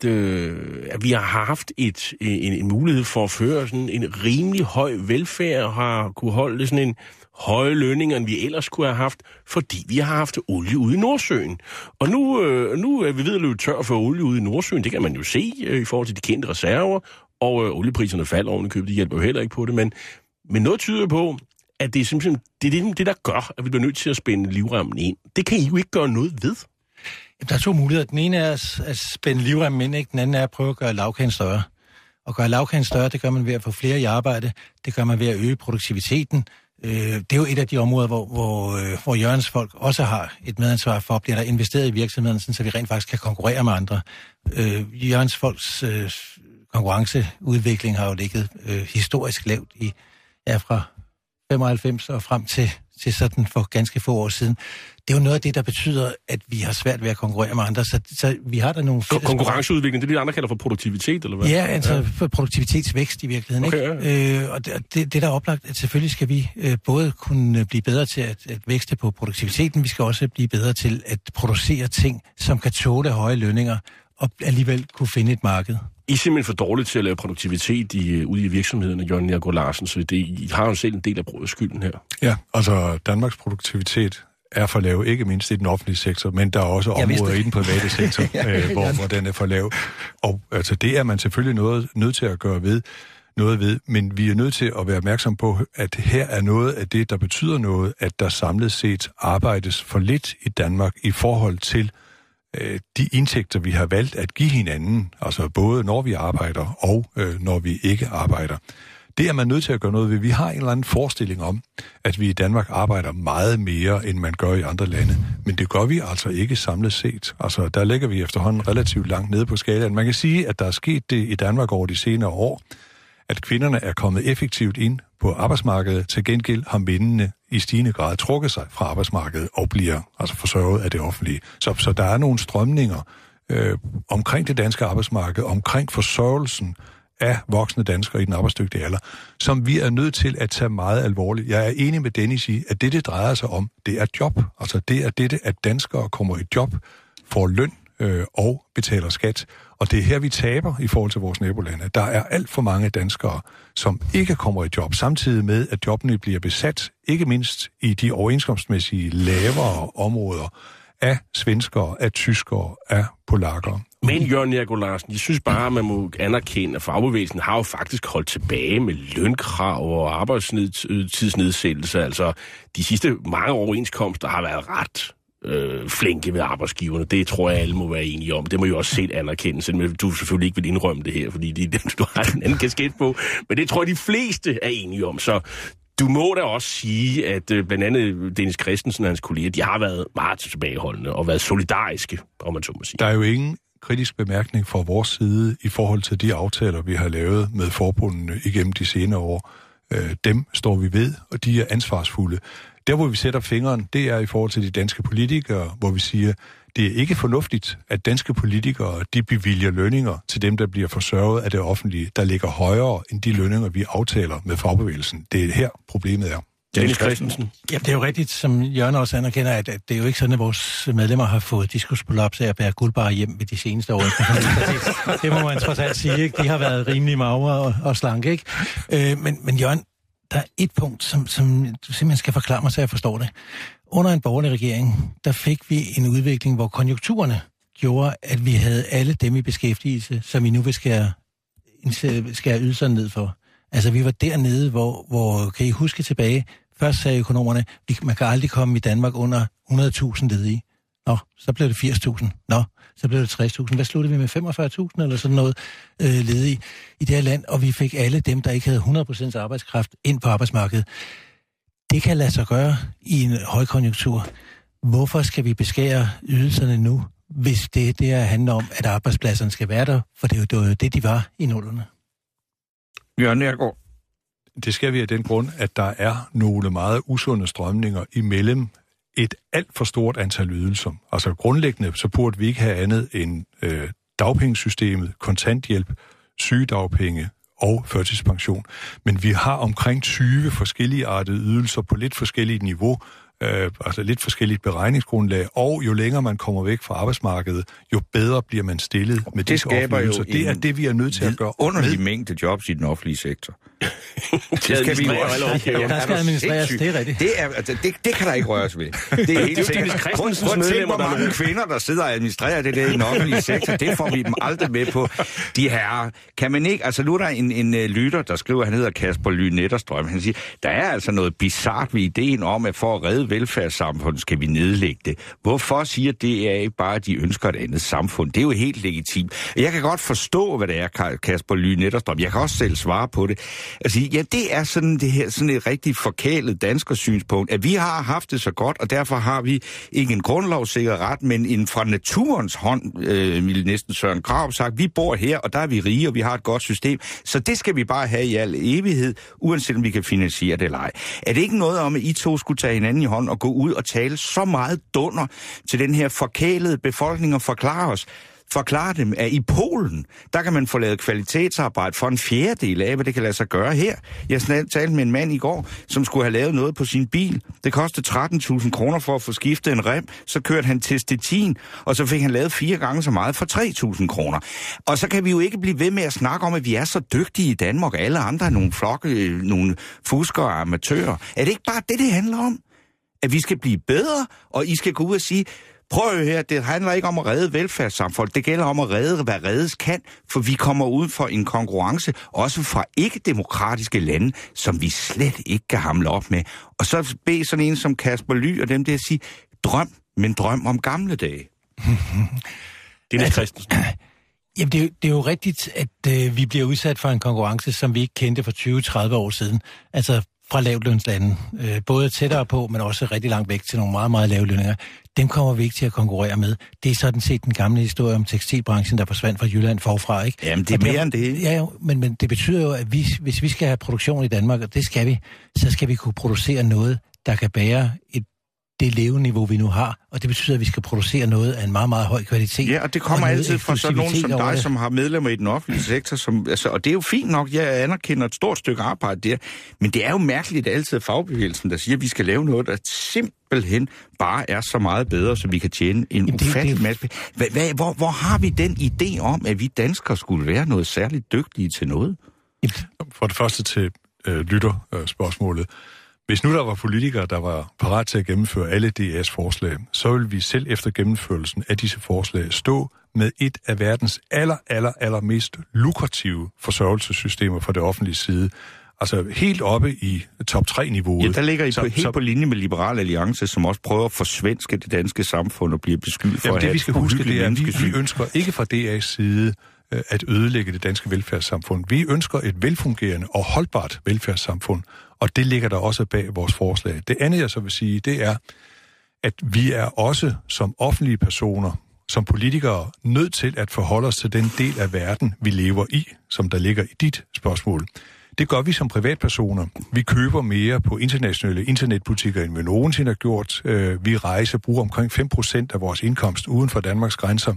vi har haft en mulighed for at føre sådan en rimelig høj velfærd, og har kunne holde sådan en høje lønninger, end vi ellers kunne have haft, fordi vi har haft olie ude i Nordsøen. Og nu er vi ved at løbe tør for olie ude i Nordsøen. Det kan man jo se i forhold til de kendte reserver, og oliepriserne falder oven i købet. Det hjælper jo heller ikke på det, men noget tyder på, at det er simpelthen det, der gør, at vi bliver nødt til at spænde livremmen ind. Det kan I jo ikke gøre noget ved. Der er to muligheder. Den ene er at spænde livremmen ind, ikke? Den anden er at prøve at gøre lavkagen større. Og gøre lavkagen større, det gør man ved at få flere i arbejde. Det gør man ved at øge produktiviteten. Det er jo et af de områder, hvor Jørgens folk også har et medansvar for, bliver der investeret i virksomheden, så vi rent faktisk kan konkurrere med andre. Jørgens folks konkurrenceudvikling har jo ligget historisk lavt fra 95 og frem til sådan for ganske få år siden. Det er jo noget af det, der betyder, at vi har svært ved at konkurrere med andre, så vi har der nogle fælles... Konkurrenceudvikling, det er det, andre kalder for produktivitet, eller hvad? Ja, altså for produktivitetsvækst i virkeligheden, okay, ikke? Og det der er oplagt, at selvfølgelig skal vi både kunne blive bedre til at vækste på produktiviteten, vi skal også blive bedre til at producere ting, som kan tåle høje lønninger, og alligevel kunne finde et marked. I er simpelthen for dårligt til at lave produktivitet ude i virksomhederne, Jørgen Neergaard Larsen, så I har jo selv en del af skylden her. Ja, altså Danmarks produktivitet er for lav, ikke mindst i den offentlige sektor, men der er også områder i den private sektor, hvor den er for lav. Og altså, det er man selvfølgelig nødt til at gøre noget ved, men vi er nødt til at være opmærksom på, at her er noget af det, der betyder noget, at der samlet set arbejdes for lidt i Danmark i forhold til de indtægter, vi har valgt at give hinanden, altså både når vi arbejder og når vi ikke arbejder. Det er man nødt til at gøre noget ved. Vi har en eller anden forestilling om, at vi i Danmark arbejder meget mere, end man gør i andre lande. Men det gør vi altså ikke samlet set. Altså, der ligger vi efterhånden relativt langt nede på skalaen. Man kan sige, at der er sket det i Danmark over de senere år, at kvinderne er kommet effektivt ind på arbejdsmarkedet. Til gengæld har mændene i stigende grad trukket sig fra arbejdsmarkedet og bliver altså forsørget af det offentlige. Så der er nogle strømninger omkring det danske arbejdsmarked, omkring forsørgelsen af voksne danskere i den arbejdsdygtige alder, som vi er nødt til at tage meget alvorligt. Jeg er enig med Dennis i, at det drejer sig om, det er job. Altså det er dette, at danskere kommer i job, får løn og betaler skat. Og det er her, vi taber i forhold til vores nabolande. Der er alt for mange danskere, som ikke kommer i job, samtidig med, at jobbene bliver besat, ikke mindst i de overenskomstmæssige lavere områder, af svenskere, af tyskere, af polakker. Men Jørgen Neergaard Larsen, jeg synes bare, at man må anerkende, at fagbevægelsen har jo faktisk holdt tilbage med lønkrav og arbejdstidsnedsættelse. Altså, de sidste mange overenskomster har været ret flinke ved arbejdsgiverne. Det tror jeg, alle må være enige om. Det må jo også selv anerkende, selvom du selvfølgelig ikke vil indrømme det her, fordi du har en anden kasket på. Men det tror jeg, de fleste er enige om. Så du må da også sige, at blandt andet Dennis Christensen og hans kolleger, de har været meget tilbageholdende og været solidariske, om man så må sige. Der er jo ingen kritisk bemærkning fra vores side i forhold til de aftaler, vi har lavet med forbundene igennem de senere år. Dem står vi ved, og de er ansvarsfulde. Der, hvor vi sætter fingeren, det er i forhold til de danske politikere, hvor vi siger, det er ikke fornuftigt, at danske politikere, de bevilger lønninger til dem, der bliver forsørget af det offentlige, der ligger højere end de lønninger, vi aftaler med fagbevægelsen. Det er her, problemet er. Dennis Christensen. Ja, det er jo rigtigt, som Jørgen også anerkender, at det er jo ikke sådan, at vores medlemmer har fået diskusprolaps af at bære guldbar hjem ved de seneste år. Det må man trods alt sige, ikke? De har været rimelig magre og slanke, ikke? Men Jørgen, der er et punkt, som du simpelthen skal forklare mig, så jeg forstår det. Under en borgerlig regering, der fik vi en udvikling, hvor konjunkturerne gjorde, at vi havde alle dem i beskæftigelse, som vi nu vil skære ydelserne ned for. Altså, vi var dernede, hvor kan I huske tilbage, først sagde økonomerne, man kan aldrig komme i Danmark under 100.000 ledige. Nå, så blev det 80.000. Nå, så blev det 60.000. Hvad sluttede vi med? 45.000 eller sådan noget ledige i det her land, og vi fik alle dem, der ikke havde 100% arbejdskraft, ind på arbejdsmarkedet. Det kan lade sig gøre i en højkonjunktur. Hvorfor skal vi beskære ydelserne nu, hvis det her handler om, at arbejdspladserne skal være der? For det var jo det, de var i nullerne. Jørgen Nærgaard. Det skal vi af den grund, at der er nogle meget usunde strømninger imellem et alt for stort antal ydelser. Altså grundlæggende, så burde vi ikke have andet end dagpengesystemet, kontanthjælp, sygedagpenge og førtidspension. Men vi har omkring 20 forskellige artede ydelser på lidt forskelligt niveau, altså lidt forskelligt beregningsgrundlag, og jo længere man kommer væk fra arbejdsmarkedet, jo bedre bliver man stillet med disse offentlige ydelser. Det er det, vi er nødt til at gøre. Underlig mængde jobs i den offentlige sektor. Det skal vi jo også. Der skal administreres, det er rigtigt. Det kan der ikke røres ved. Det er helt sikkert. Prøv at tænke, hvor mange kvinder, der sidder og administrerer det der i den offentlige sektor. Det får vi dem aldrig med på. De herrer, kan man ikke... Altså, nu er der en lytter, der skriver, han hedder Kasper Ly Netterstrøm. Han siger, der er altså noget bizart ved ideen om, at for at redde velfærdssamfundet, skal vi nedlægge det. Hvorfor siger det er ikke bare, at de ønsker et andet samfund? Det er jo helt legitimt. Jeg kan godt forstå, hvad det er, Kasper Ly Netterstrøm. Jeg kan også selv svare på det. Altså, ja, det er sådan et rigtig forkælet danskersynspunkt, at vi har haft det så godt, og derfor har vi ikke en grundlovssikker ret, men en fra naturens hånd, vil næsten Søren Krarup sagt, vi bor her, og der er vi rige, og vi har et godt system, så det skal vi bare have i al evighed, uanset om vi kan finansiere det eller ej. Er det ikke noget om, at I to skulle tage hinanden i hånd og gå ud og tale så meget dunder til den her forkælede befolkning og forklare dem, at i Polen, der kan man få lavet kvalitetsarbejde for en fjerdedel af, hvad det kan lade sig gøre her. Jeg talte med en mand i går, som skulle have lavet noget på sin bil. Det kostede 13.000 kroner for at få skiftet en rem. Så kørte han til Stettin, og så fik han lavet 4 gange så meget for 3.000 kroner. Og så kan vi jo ikke blive ved med at snakke om, at vi er så dygtige i Danmark, og alle andre er nogle flokke, nogle fuskere og amatører. Er det ikke bare det handler om? At vi skal blive bedre, og I skal gå ud og sige... Prøv her, det handler ikke om at redde velfærdssamfundet. Det gælder om at redde, hvad reddes kan, for vi kommer ud for en konkurrence, også fra ikke-demokratiske lande, som vi slet ikke kan hamle op med. Og så bede sådan en som Kasper Ly og dem der at sige, drøm om gamle dage. Det er Christensen. Jamen, det er jo rigtigt, at vi bliver udsat for en konkurrence, som vi ikke kendte for 20-30 år siden. Altså fra lavtlønslande. Både tættere på, men også rigtig langt væk til nogle meget, meget lave lønninger. Dem kommer vi ikke til at konkurrere med. Det er sådan set den gamle historie om tekstilbranchen, der forsvandt fra Jylland forfra, ikke? Jamen, det er mere end det. Ja, men det betyder jo, at hvis vi skal have produktion i Danmark, og det skal vi, så skal vi kunne producere noget, der kan bære det leveniveau, vi nu har. Og det betyder, at vi skal producere noget af en meget, meget høj kvalitet. Ja, og det kommer altid fra sådan nogen som dig, som har medlemmer i den offentlige sektor. Og det er jo fint nok, jeg anerkender et stort stykke arbejde der. Men det er jo mærkeligt, at altid fagbevægelsen, der siger, at vi skal lave noget, der simpelthen bare er så meget bedre, så vi kan tjene en ufattelig masse. Hvor har vi den idé om, at vi danskere skulle være noget særligt dygtige til noget? For det første til lytterspørgsmålet. Hvis nu der var politikere, der var parat til at gennemføre alle DA's forslag, så vil vi selv efter gennemførelsen af disse forslag stå med et af verdens allermest lukrative forsørgelsessystemer fra det offentlige side. Altså helt oppe i top 3-niveauet. Ja, der ligger I helt på linje med Liberal Alliance, som også prøver at forsvenske det danske samfund og bliver beskyldt for at have det, vi skal huske, det er, at vi ønsker ikke fra DA's side at ødelægge det danske velfærdssamfund. Vi ønsker et velfungerende og holdbart velfærdssamfund, og det ligger der også bag vores forslag. Det andet, jeg så vil sige, det er, at vi er også som offentlige personer, som politikere, nødt til at forholde os til den del af verden, vi lever i, som der ligger i dit spørgsmål. Det gør vi som privatpersoner. Vi køber mere på internationale internetbutikker, end vi nogensinde har gjort. Vi rejser og bruger omkring 5% af vores indkomst uden for Danmarks grænser,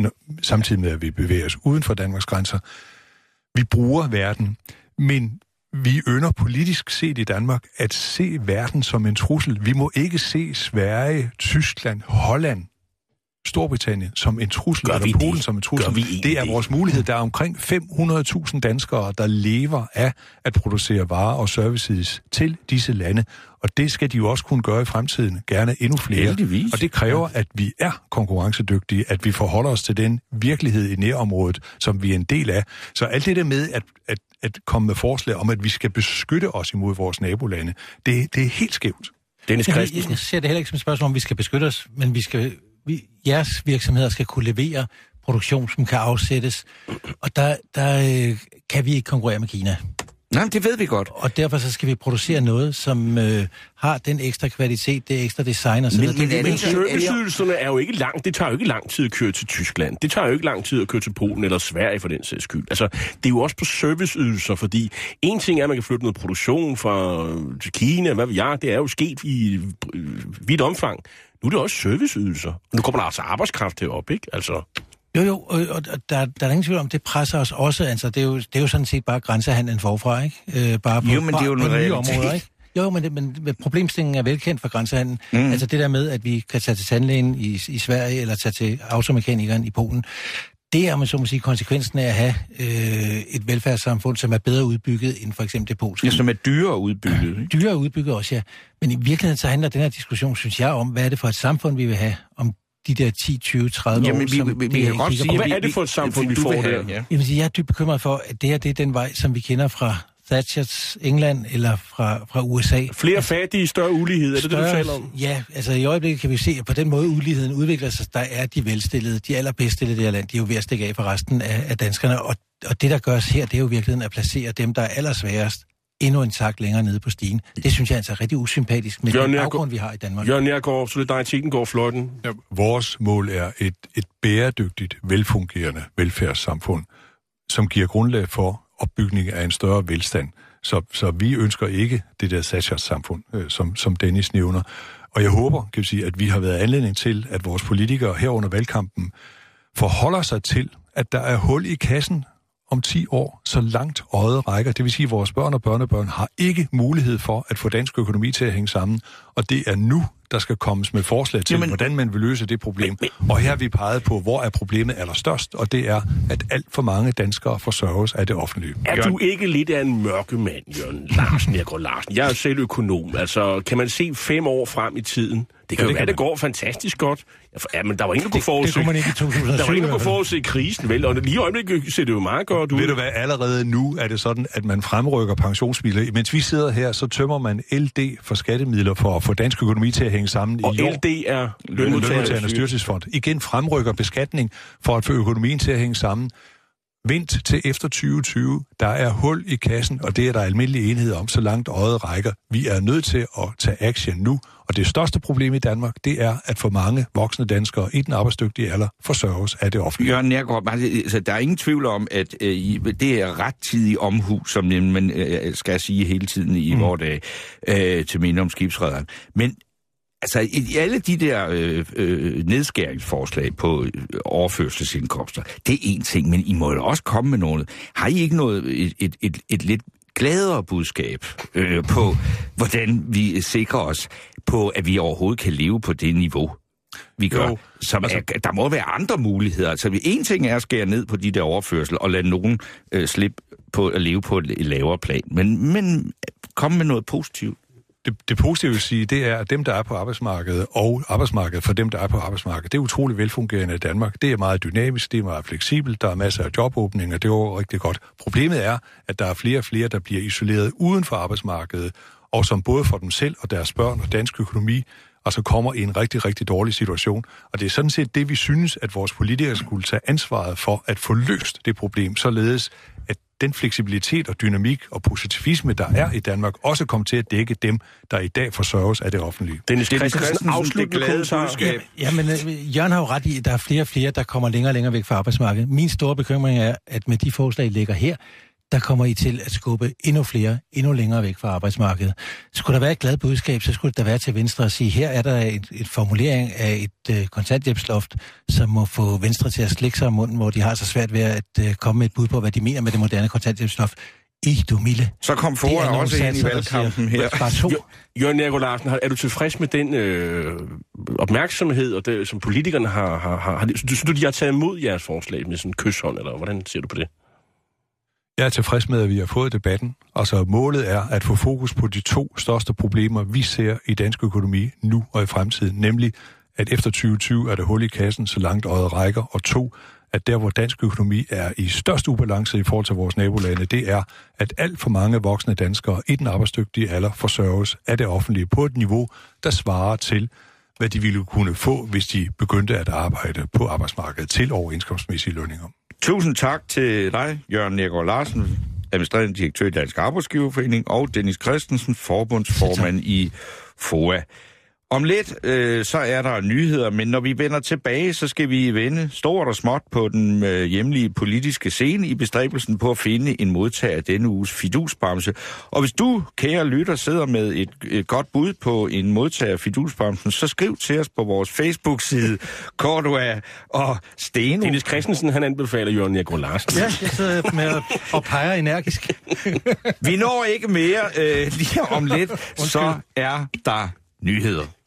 samtidig med, at vi bevæger os uden for Danmarks grænser. Vi bruger verden, men vi ynder politisk set i Danmark at se verden som en trussel. Vi må ikke se Sverige, Tyskland, Holland, Storbritannien som en trussel, eller Polen som en trussel. Det er vores mulighed. Der er omkring 500.000 danskere, der lever af at producere varer og services til disse lande, og det skal de jo også kunne gøre i fremtiden, gerne endnu flere. Heldigvis. Og det kræver, at vi er konkurrencedygtige, at vi forholder os til den virkelighed i nærområdet, som vi er en del af. Så alt det der med at komme med forslag om, at vi skal beskytte os imod vores nabolande, det er helt skævt. Dennis Christensen. Jeg ser det heller ikke som et spørgsmål, om vi skal beskytte os, men jeres virksomheder skal kunne levere produktion, som kan afsættes, og der kan vi ikke konkurrere med Kina. Nej, det ved vi godt. Og derfor så skal vi producere noget, som har den ekstra kvalitet, det ekstra design og så videre. Men serviceydelserne er jo ikke langt. Det tager jo ikke lang tid at køre til Tyskland. Det tager jo ikke lang tid at køre til Polen eller Sverige for den sags skyld. Altså, det er jo også på serviceydelser, fordi en ting er, at man kan flytte noget produktion fra Kina, hvad ved jeg, det er jo sket i vidt omfang. Nu er det også serviceydelser. Nu kommer der altså arbejdskraft herop, ikke? Altså... Jo, og der er ingen tvivl om, det presser os også. Altså, det er jo sådan set bare grænsehandlen forfra, ikke? Bare på, jo, men det er jo på nye områder, ikke? Jo, men problemstillingen er velkendt for grænsehandlen. Altså det der med, at vi kan tage til tandlægen i Sverige, eller tage til automekanikeren i Polen, det er, man så må sige, konsekvensen af at have et velfærdssamfund, som er bedre udbygget end for eksempel det polske. Ja, som er dyrere udbygget. Dyrere udbygget også, ja. Men i virkeligheden så handler den her diskussion, synes jeg, om, hvad er det for et samfund, vi vil have om de der 10, 20, 30 Jamen, år, vi kan godt sige, hvad er det for et samfund, vi får der? Ja. Jamen, jeg er dybt bekymret for, at det her det er den vej, som vi kender fra Thatchers England eller fra USA. Flere fattige, større ulighed, er det det, du taler om? Ja, altså i øjeblikket kan vi se, at på den måde uligheden udvikler sig, der er de velstillede, de allerbedst stillede i det her land, de er jo ved at stikke af for resten af danskerne, og det, der gøres her, det er jo virkelig at placere dem, der er allersværest, endnu en tak længere nede på stigen. Det synes jeg altså er rigtig usympatisk med den baggrund, vi har i Danmark. Jørgen Nærgaard, solidariteten går fløjten. Ja, vores mål er et bæredygtigt, velfungerende velfærdssamfund, som giver grundlag for opbygning af en større velstand. Så vi ønsker ikke det der Thatchers-samfund, som Dennis nævner. Og jeg håber, kan vi sige, at vi har været anledning til, at vores politikere her under valgkampen forholder sig til, at der er hul i kassen om 10 år, så langt øjet rækker. Det vil sige, at vores børn og børnebørn har ikke mulighed for at få dansk økonomi til at hænge sammen. Og det er nu, der skal kommes med forslag til, hvordan man vil løse det problem. Og her har vi peget på, hvor er problemet allerstørst, og det er, at alt for mange danskere forsørges af det offentlige. Er du ikke lidt af en mørkemand, Jørgen Larsen? Jeg er selv økonom. Altså, kan man se 5 år frem i tiden? Det kan jo være, det går fantastisk godt. Ja, men der var ingen, der kunne forudse... Det kunne man ikke i 2007. Der var ingen, der kunne forudse krisen, vel? Og lige i øjeblikket ser det jo meget godt ud. Ved du hvad, allerede nu er det sådan, at man fremrykker pensionsmidler. Mens vi sidder her, så tømmer man LD for skattemidler for at få dansk økonomi til at hænge sammen. Og LD er Lønmodtagernes Styrelsesfond. Igen fremrykker beskatning for at få økonomien til at hænge sammen. Vent til efter 2020. Der er hul i kassen, og det er der almindelig enighed om, så langt øjet rækker. Vi er nødt til at tage action nu, og det største problem i Danmark, det er, at for mange voksne danskere i den arbejdsdygtige alder forsørges af det offentlige. Jørgen Nærgaard, altså, der er ingen tvivl om, at det er rettidig omhu, som man skal sige hele tiden i vores dag, til minde om skibsredderen. Men altså, i alle de der nedskæringsforslag på overførselsindkomster, det er en ting, men I må jo også komme med noget. Har I ikke noget, et lidt gladere budskab på, hvordan vi sikrer os på, at vi overhovedet kan leve på det niveau, vi gør? Jo, der må være andre muligheder. Altså, en ting er at skære ned på de der overførsel og lade nogen slippe på at leve på et lavere plan, men komme med noget positivt. Det positive vil sige, det er, at dem, der er på arbejdsmarkedet, og arbejdsmarkedet for dem, der er på arbejdsmarkedet, det er utrolig velfungerende i Danmark. Det er meget dynamisk, det er meget fleksibelt, der er masser af jobåbninger, det er jo rigtig godt. Problemet er, at der er flere og flere, der bliver isoleret uden for arbejdsmarkedet, og som både for dem selv og deres børn og dansk økonomi, altså kommer i en rigtig, rigtig dårlig situation. Og det er sådan set det, vi synes, at vores politikere skulle tage ansvaret for at få løst det problem, således at den fleksibilitet og dynamik og positivisme, der er i Danmark, også kommer til at dække dem, der i dag forsørges af det offentlige. Dennis Christensen, afsluttende kommentar. Ja, men Jørgen har jo ret i, at der er flere og flere, der kommer længere og længere væk fra arbejdsmarkedet. Min store bekymring er, at med de forslag, I lægger her, der kommer I til at skubbe endnu flere, endnu længere væk fra arbejdsmarkedet. Skulle der være et glad budskab, så skulle det der være til Venstre at sige, her er der et formulering af et kontanthjælpsloft, som må få Venstre til at slikke sig om munden, hvor de har så svært ved at komme med et bud på, hvad de mener med det moderne kontanthjælpsloft. Du milde. Så kom FOA også ind i valgkampen her. Bare 2. Jørgen Neergaard Larsen, er du tilfreds med den opmærksomhed, og det, som politikerne har synes du, de har taget imod jeres forslag med sådan en kysshånd, eller hvordan ser du på det? Jeg er tilfreds med, at vi har fået debatten. Altså, målet er at få fokus på de 2 største problemer, vi ser i dansk økonomi nu og i fremtiden. Nemlig, at efter 2020 er der hul i kassen, så langt øjet rækker. Og 2, at der, hvor dansk økonomi er i størst ubalance i forhold til vores nabolande, det er, at alt for mange voksne danskere i den arbejdsdygtige alder forsørges af det offentlige på et niveau, der svarer til, hvad de ville kunne få, hvis de begyndte at arbejde på arbejdsmarkedet til overenskomstmæssige lønninger. Tusind tak til dig, Jørgen Neergaard Larsen, administrerende direktør i Dansk Arbejdsgiverforening, og Dennis Christensen, forbundsformand i FOA. Om lidt, så er der nyheder, men når vi vender tilbage, så skal vi vende stort og småt på den hjemlige politiske scene i bestræbelsen på at finde en modtager af denne uges fidusbremse. Og hvis du, kære lytter, sidder med et godt bud på en modtager af fidusbremsen, så skriv til os på vores Facebook-side, Cordua og Steno. Dennis Christensen, han anbefaler Jørgen Neergaard Larsen. Ja, jeg sidder med og peger energisk. Vi når ikke mere lige om lidt, så er der nyheder.